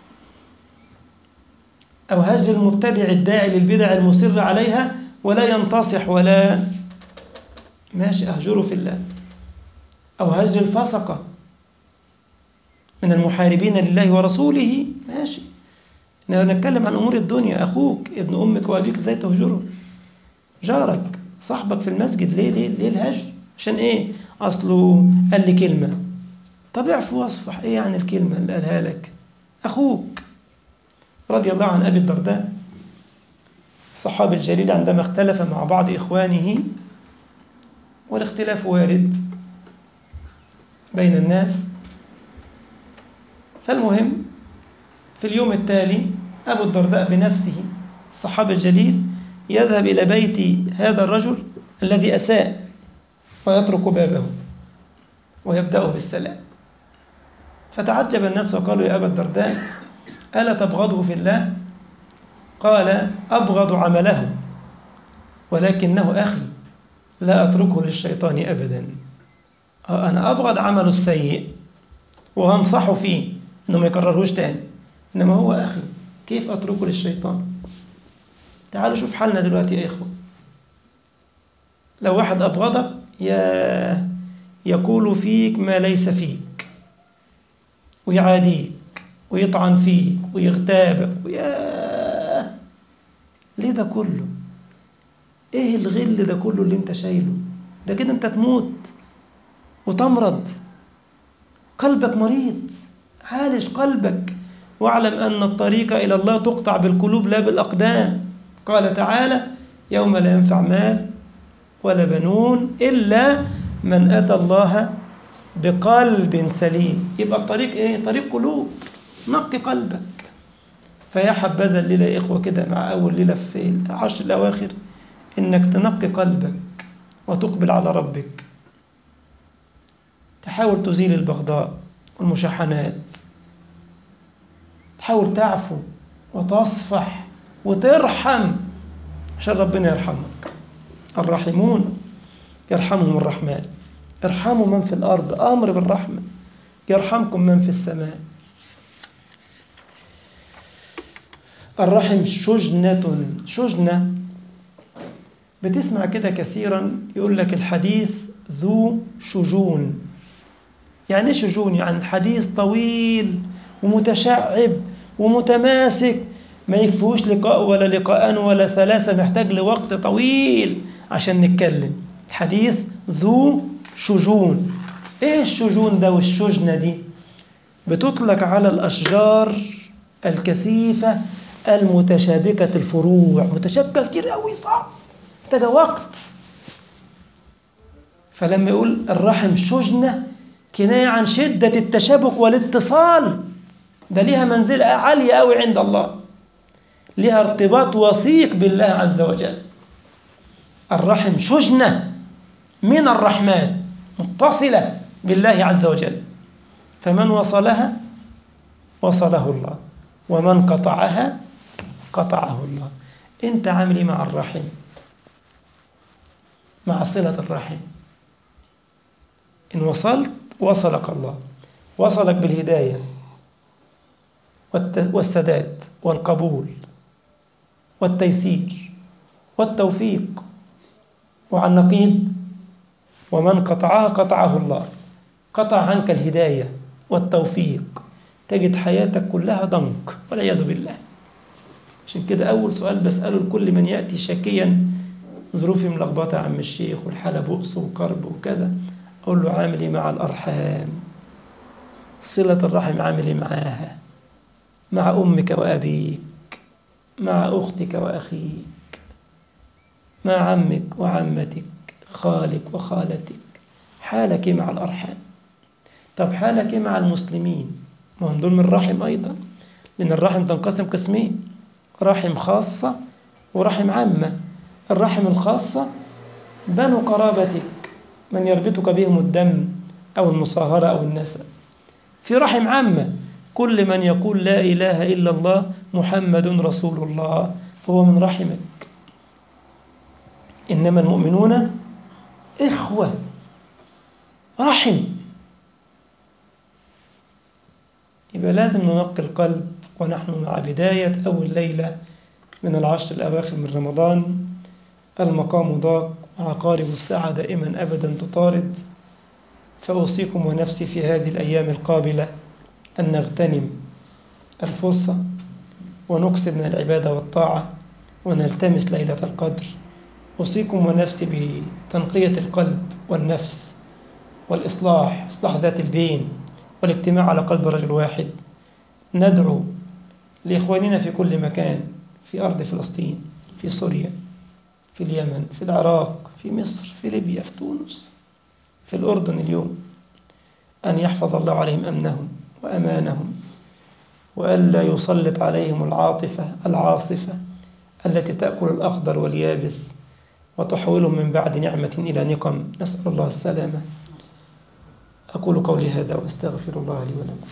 أو هجر المبتدع الداعي للبدع المصر عليها ولا ينتصح ولا، ماشي، أهجره في الله. أو هجر الفسقة من المحاربين لله ورسوله، ماشي. نتكلم عن أمور الدنيا. أخوك ابن أمك وأبيك إزاي تهجره؟ جارك صاحبك في المسجد، ليه الهجر؟ عشان إيه؟ أصله قال لي كلمة. طب اعفو واصفح، إيه يعني الكلمة اللي قالها لك؟ أخوك. رضي الله عن أبي الدرداء الصحابي الجليل عندما اختلف مع بعض إخوانه، والاختلاف وارد بين الناس، فالمهم في اليوم التالي أبو الدرداء بنفسه الصحابي الجليل يذهب إلى بيت هذا الرجل الذي أساء ويطرق بابه ويبدأ بالسلام. فتعجب الناس وقالوا يا أبا الدرداء ألا تبغضه في الله؟ قال أبغض عمله ولكنه أخي لا أتركه للشيطان أبدا. أنا أبغض عمله السيء وهنصحه فيه إنه ما يكررهوش تاني، إنما هو أخي كيف أتركه للشيطان؟ تعالوا شوف حالنا دلوقتي يا إخوة. لو واحد أبغضك يقول فيك ما ليس فيك ويعاديك ويطعن فيك ويغتابك ليه ده كله؟ إيه الغل ده كله اللي أنت شايله؟ ده كده أنت تموت وتمرض، قلبك مريض. عالج قلبك واعلم أن الطريق إلى الله تقطع بالقلوب لا بالأقدام. قال تعالى يوم لا ينفع مال ولا بنون إلا من أتى الله بقلب سليم. يبقى الطريق إيه؟ طريق قلوب. نقي قلبك. فيا حبذا الليلة يا إخوة كده مع أول ليلة في العشر الأواخر إنك تنقي قلبك وتقبل على ربك. تحاول تزيل البغضاء والمشاحنات، تحاول تعفو وتصفح وترحم عشان ربنا يرحمك. الراحمون يرحمهم الرحمن. ارحموا من في الأرض، أمر بالرحمة، يرحمكم من في السماء. الرحم شجنة. بتسمع كده كثيرا يقول لك الحديث ذو شجون. يعني شجون؟ يعني الحديث طويل ومتشعب ومتماسك، ما يكفوش لقاء ولا لقاءان ولا ثلاثة، محتاج لوقت طويل عشان نتكلم. الحديث ذو شجون. ايه الشجون ده والشجنة دي؟ بتطلق على الأشجار الكثيفة المتشابكة الفروع، متشابكة كتير قوي، صعب، محتاج وقت. فلما يقول الرحم شجنة كناية عن شدة التشابك والاتصال، ده ليها منزلة عالية قوي عند الله، ليها ارتباط وثيق بالله عز وجل. الرحم شجنة من الرحمن متصلة بالله عز وجل، فمن وصلها وصله الله ومن قطعها قطعه الله. انت عامل ايه مع الرحم؟ مع صلة الرحم. إن وصلت وصلك الله، وصلك بالهداية والسداد والقبول والتيسير والتوفيق. وعن نقيض ومن قطعها قطعه الله، قطع عنك الهداية والتوفيق، تجد حياتك كلها ضنك والعياذ بالله. عشان كده أول سؤال بسأله لكل من يأتي شاكيا ظروفي ملخبطة يا عم الشيخ والحالة بؤس وكرب وكذا، أقول له عامل إيه مع الأرحام؟ صلة الرحم عامل إيه معاها؟ مع أمك وأبيك، مع أختك وأخيك، مع عمك وعمتك، خالك وخالتك، حالك مع الأرحام. طب حالك مع المسلمين؟ ما هم دول من الرحم أيضا، لأن الرحم تنقسم قسمين، رحم خاصة ورحم عامة. الرحم الخاصة بنو قرابتك، من يربطك بهم الدم أو المصاهرة أو النسب. في رحم عامة كل من يقول لا إله إلا الله محمد رسول الله فهو من رحمك. إنما المؤمنون إخوة، رحم. يبقى لازم ننقي القلب ونحن مع بداية أول ليلة من العشر الأواخر من رمضان. المقام ضاق وعقارب الساعة دائما أبدا تطارد، فأوصيكم ونفسي في هذه الأيام القابلة أن نغتنم الفرصة ونكسب من العبادة والطاعة ونلتمس ليلة القدر. أوصيكم ونفسي بتنقية القلب والنفس والإصلاح، إصلاح ذات البين والاجتماع على قلب رجل واحد. ندعو لإخواننا في كل مكان، في أرض فلسطين، في سوريا، في اليمن، في العراق، في مصر، في ليبيا، في تونس، في الأردن اليوم، أن يحفظ الله عليهم أمنهم وأمانهم، وألا يسلط عليهم العاصفة التي تأكل الأخضر واليابس وتحولهم من بعد نعمة إلى نقم. نسأل الله السلامة. أقول قولي هذا وأستغفر الله لي ولكم.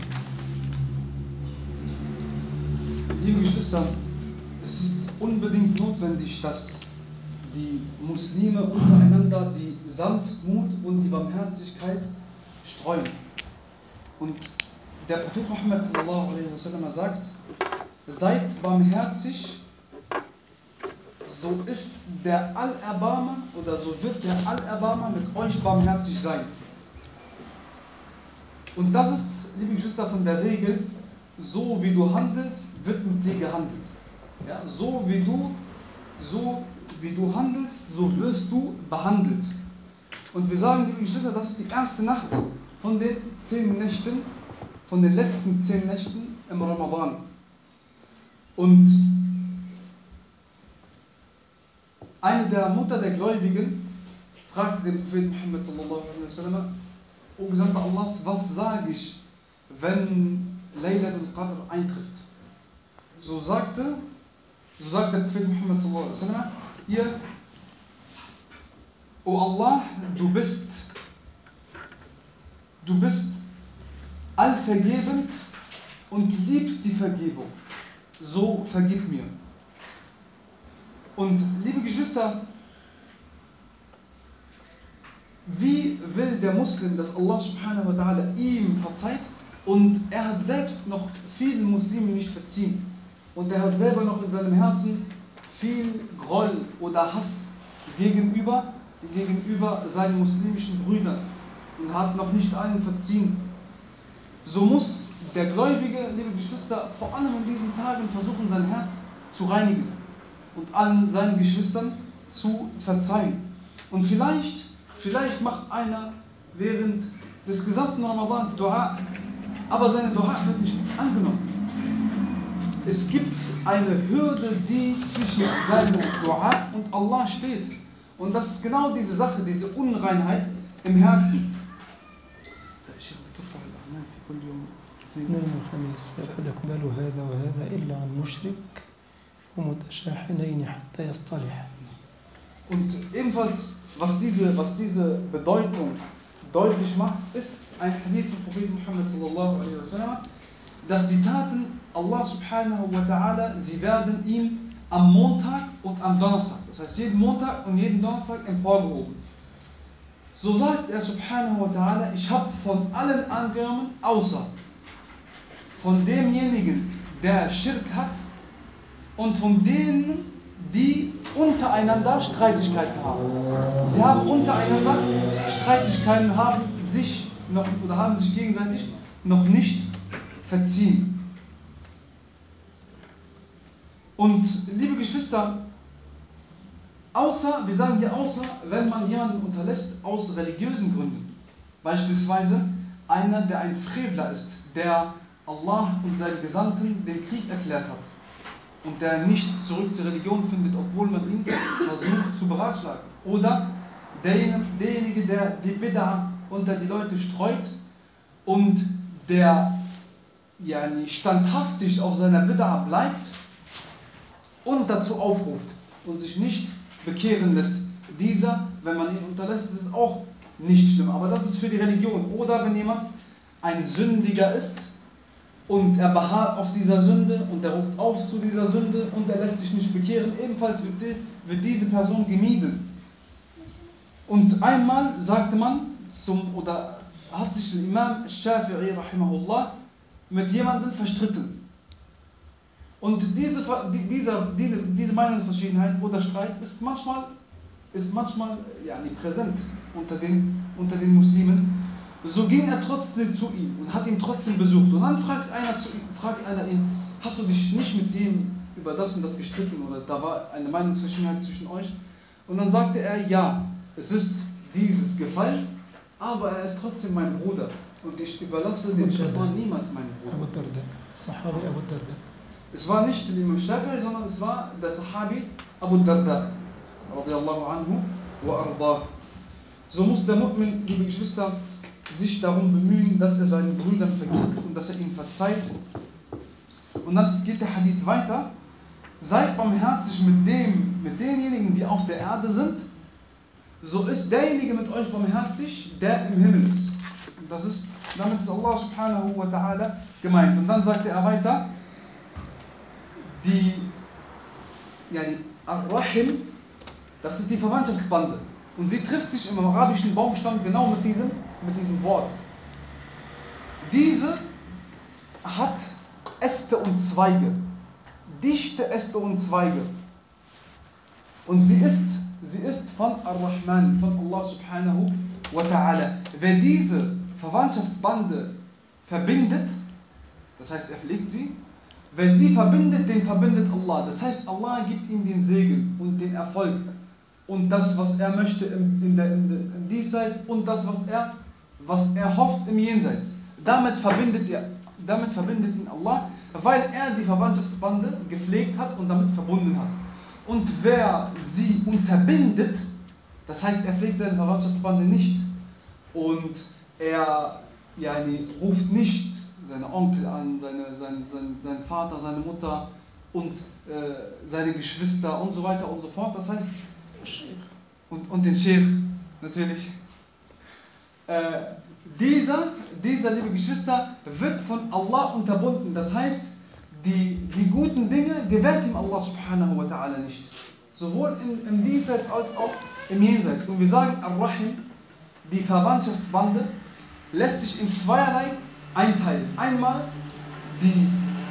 Liebe Geschwister, es ist unbedingt notwendig, dass die Muslime untereinander die Sanftmut und die Barmherzigkeit streuen. Und der Prophet Muhammad sallallahu alaihi wasallam sagt: Seid barmherzig, so ist der Allerbarmer oder so wird der Allerbarmer mit euch barmherzig sein. Und das ist, liebe Geschwister, von der Regel: So wie du handelst, wird mit dir gehandelt. Ja, so wie du handelst, so wirst du behandelt. Und wir sagen, liebe Geschwister, das ist die erste Nacht von den 10 Nächten, von den letzten 10 Nächten im Ramadan. Und eine der Mutter der Gläubigen fragte den Propheten Muhammad sallallahu alaihi wasallam: O Gesandter Allahs, was sage ich, wenn Laylatul Qadr eintrifft? So sagt der Prophet Muhammad sallallahu alaihi wasallam: ihr, O Allah, du bist allvergebend und liebst die Vergebung. So vergib mir. Und liebe Geschwister, wie will der Muslim, dass Allah subhanahu wa ta'ala ihm verzeiht, und er hat selbst noch vielen Muslimen nicht verziehen. Und er hat selber noch in seinem Herzen viel Groll oder Hass gegenüber seinen muslimischen Brüdern und hat noch nicht allen verziehen. So muss der Gläubige, liebe Geschwister, vor allem in diesen Tagen versuchen, sein Herz zu reinigen und allen seinen Geschwistern zu verzeihen. Und vielleicht macht einer während des gesamten Ramadans Dua, aber seine Dua wird nicht angenommen. Es gibt eine Hürde, die zwischen seinem Dua und Allah steht. Und das ist genau diese Sache, diese Unreinheit im Herzen. الخميس فقد يقبل هذا وهذا إلا عن مشرك ومتشاحنين حتى يصطلح. Und ebenfalls, was diese Bedeutung deutlich macht, ist ein Hadith vom Propheten Muhammad sallallahu alaihi wasallam, dass die Taten Allah subhanahu wa ta'ala, sie werden ihm am Montag und am Donnerstag, das heißt jeden Montag und jeden Donnerstag emporgehoben. So sagt er subhanahu wa ta'ala: Ich habe von allen Angehörigen, außer von demjenigen, der Schirk hat, und von denen, die untereinander Streitigkeiten haben. Sie haben untereinander Streitigkeiten, haben sich gegenseitig noch nicht verziehen. Und liebe Geschwister, wir sagen hier außer, wenn man jemanden unterlässt aus religiösen Gründen. Beispielsweise einer, der ein Frevler ist, der Allah und seinen Gesandten den Krieg erklärt hat und der nicht zurück zur Religion findet, obwohl man ihn versucht zu beratschlagen. Oder derjenige, der die Bid'a unter die Leute streut und der standhaftig auf seiner Bid'a bleibt und dazu aufruft und sich nicht bekehren lässt. Dieser, wenn man ihn unterlässt, ist es auch nicht schlimm, aber das ist für die Religion. Oder wenn jemand ein Sündiger ist und er beharrt auf dieser Sünde und er ruft auf zu dieser Sünde und er lässt sich nicht bekehren, ebenfalls wird diese Person gemieden. Und einmal sagte man hat sich der Imam Shafi'i rahimahullah mit jemandem verstritten. Und diese Meinungsverschiedenheit oder Streit ist manchmal präsent unter den Muslimen. So ging er trotzdem zu ihm und hat ihn trotzdem besucht. Und dann fragt einer ihn: Hast du dich nicht mit dem über das und das gestritten oder da war eine Meinungsverschiedenheit zwischen euch? Und dann sagte er: Ja, es ist dieses Gefallen aber er ist trotzdem mein Bruder und ich überlasse dem Schaitan niemals meinen Bruder. Abu Darda, Sahabi Abu Darda. Es war nicht Imam Shafi'i, sondern es war der Sahabi Abu Darda, radiyallahu anhu wa ardah. So muss der Mu'min, liebe Geschwister, sich darum bemühen, dass er seinen Brüdern vergibt und dass er ihnen verzeiht. Und dann geht der Hadith weiter. Seid barmherzig mit denjenigen, die auf der Erde sind, so ist derjenige mit euch barmherzig, der im Himmel ist. Und damit ist Allah subhanahu wa ta'ala gemeint. Und dann sagte er weiter, die Ar-Rahim, das ist die Verwandtschaftsbande. Und sie trifft sich im arabischen Baumstamm genau mit diesem Wort. Diese hat Äste und Zweige, dichte Äste und Zweige. Und sie ist von Ar-Rahman, von Allah subhanahu wa ta'ala. Wer diese Verwandtschaftsbande verbindet, das heißt, er pflegt sie, wer sie verbindet, den verbindet Allah. Das heißt, Allah gibt ihm den Segen und den Erfolg und das, was er möchte im Diesseits und das, was er hofft im Jenseits. Damit verbindet ihn Allah, weil er die Verwandtschaftsbande gepflegt hat und damit verbunden hat. Und wer sie unterbindet, das heißt, er pflegt seine Verwandtschaftsbande nicht und er ruft nicht seine Onkel an, seinen Vater, seine Mutter und seine Geschwister und so weiter und so fort. Das heißt, und den Sheikh natürlich. Dieser, liebe Geschwister, wird von Allah unterbunden. Das heißt, die guten Dinge gewährt ihm Allah subhanahu wa ta'ala nicht. Sowohl im Diesseits als auch im Jenseits. Und wir sagen, Ar-Rahim, die Verwandtschaftsbande, lässt sich in zweierlei einteilen. Einmal die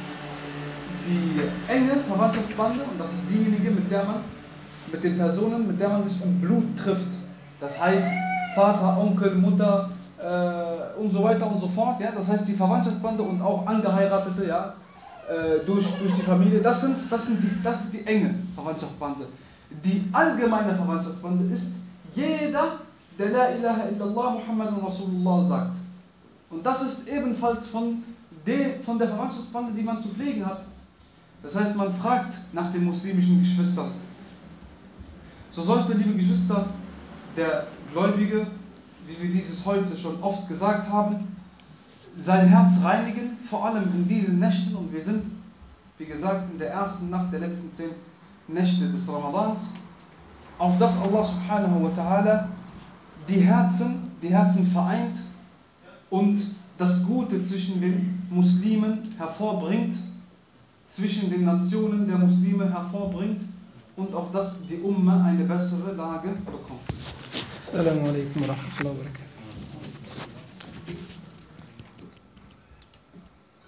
enge Verwandtschaftsbande, und das ist diejenige, mit den Personen, mit der man sich im Blut trifft. Das heißt, Vater, Onkel, Mutter und so weiter und so fort. Ja? Das heißt, die Verwandtschaftsbande und auch Angeheiratete, ja, durch die Familie, das ist die enge Verwandtschaftsbande. Die allgemeine Verwandtschaftsbande ist jeder, der La ilaha illallah Muhammadun Rasulullah sagt. Und das ist ebenfalls von der Verwandtschaftsbande, die man zu pflegen hat. Das heißt, man fragt nach den muslimischen Geschwistern. So sollte, liebe Geschwister, der Gläubige, wie wir dieses heute schon oft gesagt haben, sein Herz reinigen, vor allem in diesen Nächten. Und wir sind, wie gesagt, in der ersten Nacht der letzten 10 Nächte des Ramadans, auf dass Allah subhanahu wa ta'ala die Herzen vereint und das Gute zwischen den Muslimen hervorbringt, zwischen den Nationen der Muslime hervorbringt und auch, dass die Umma eine bessere Lage bekommt. Assalamu alaikum wa rahmatullahi wa barakatuh.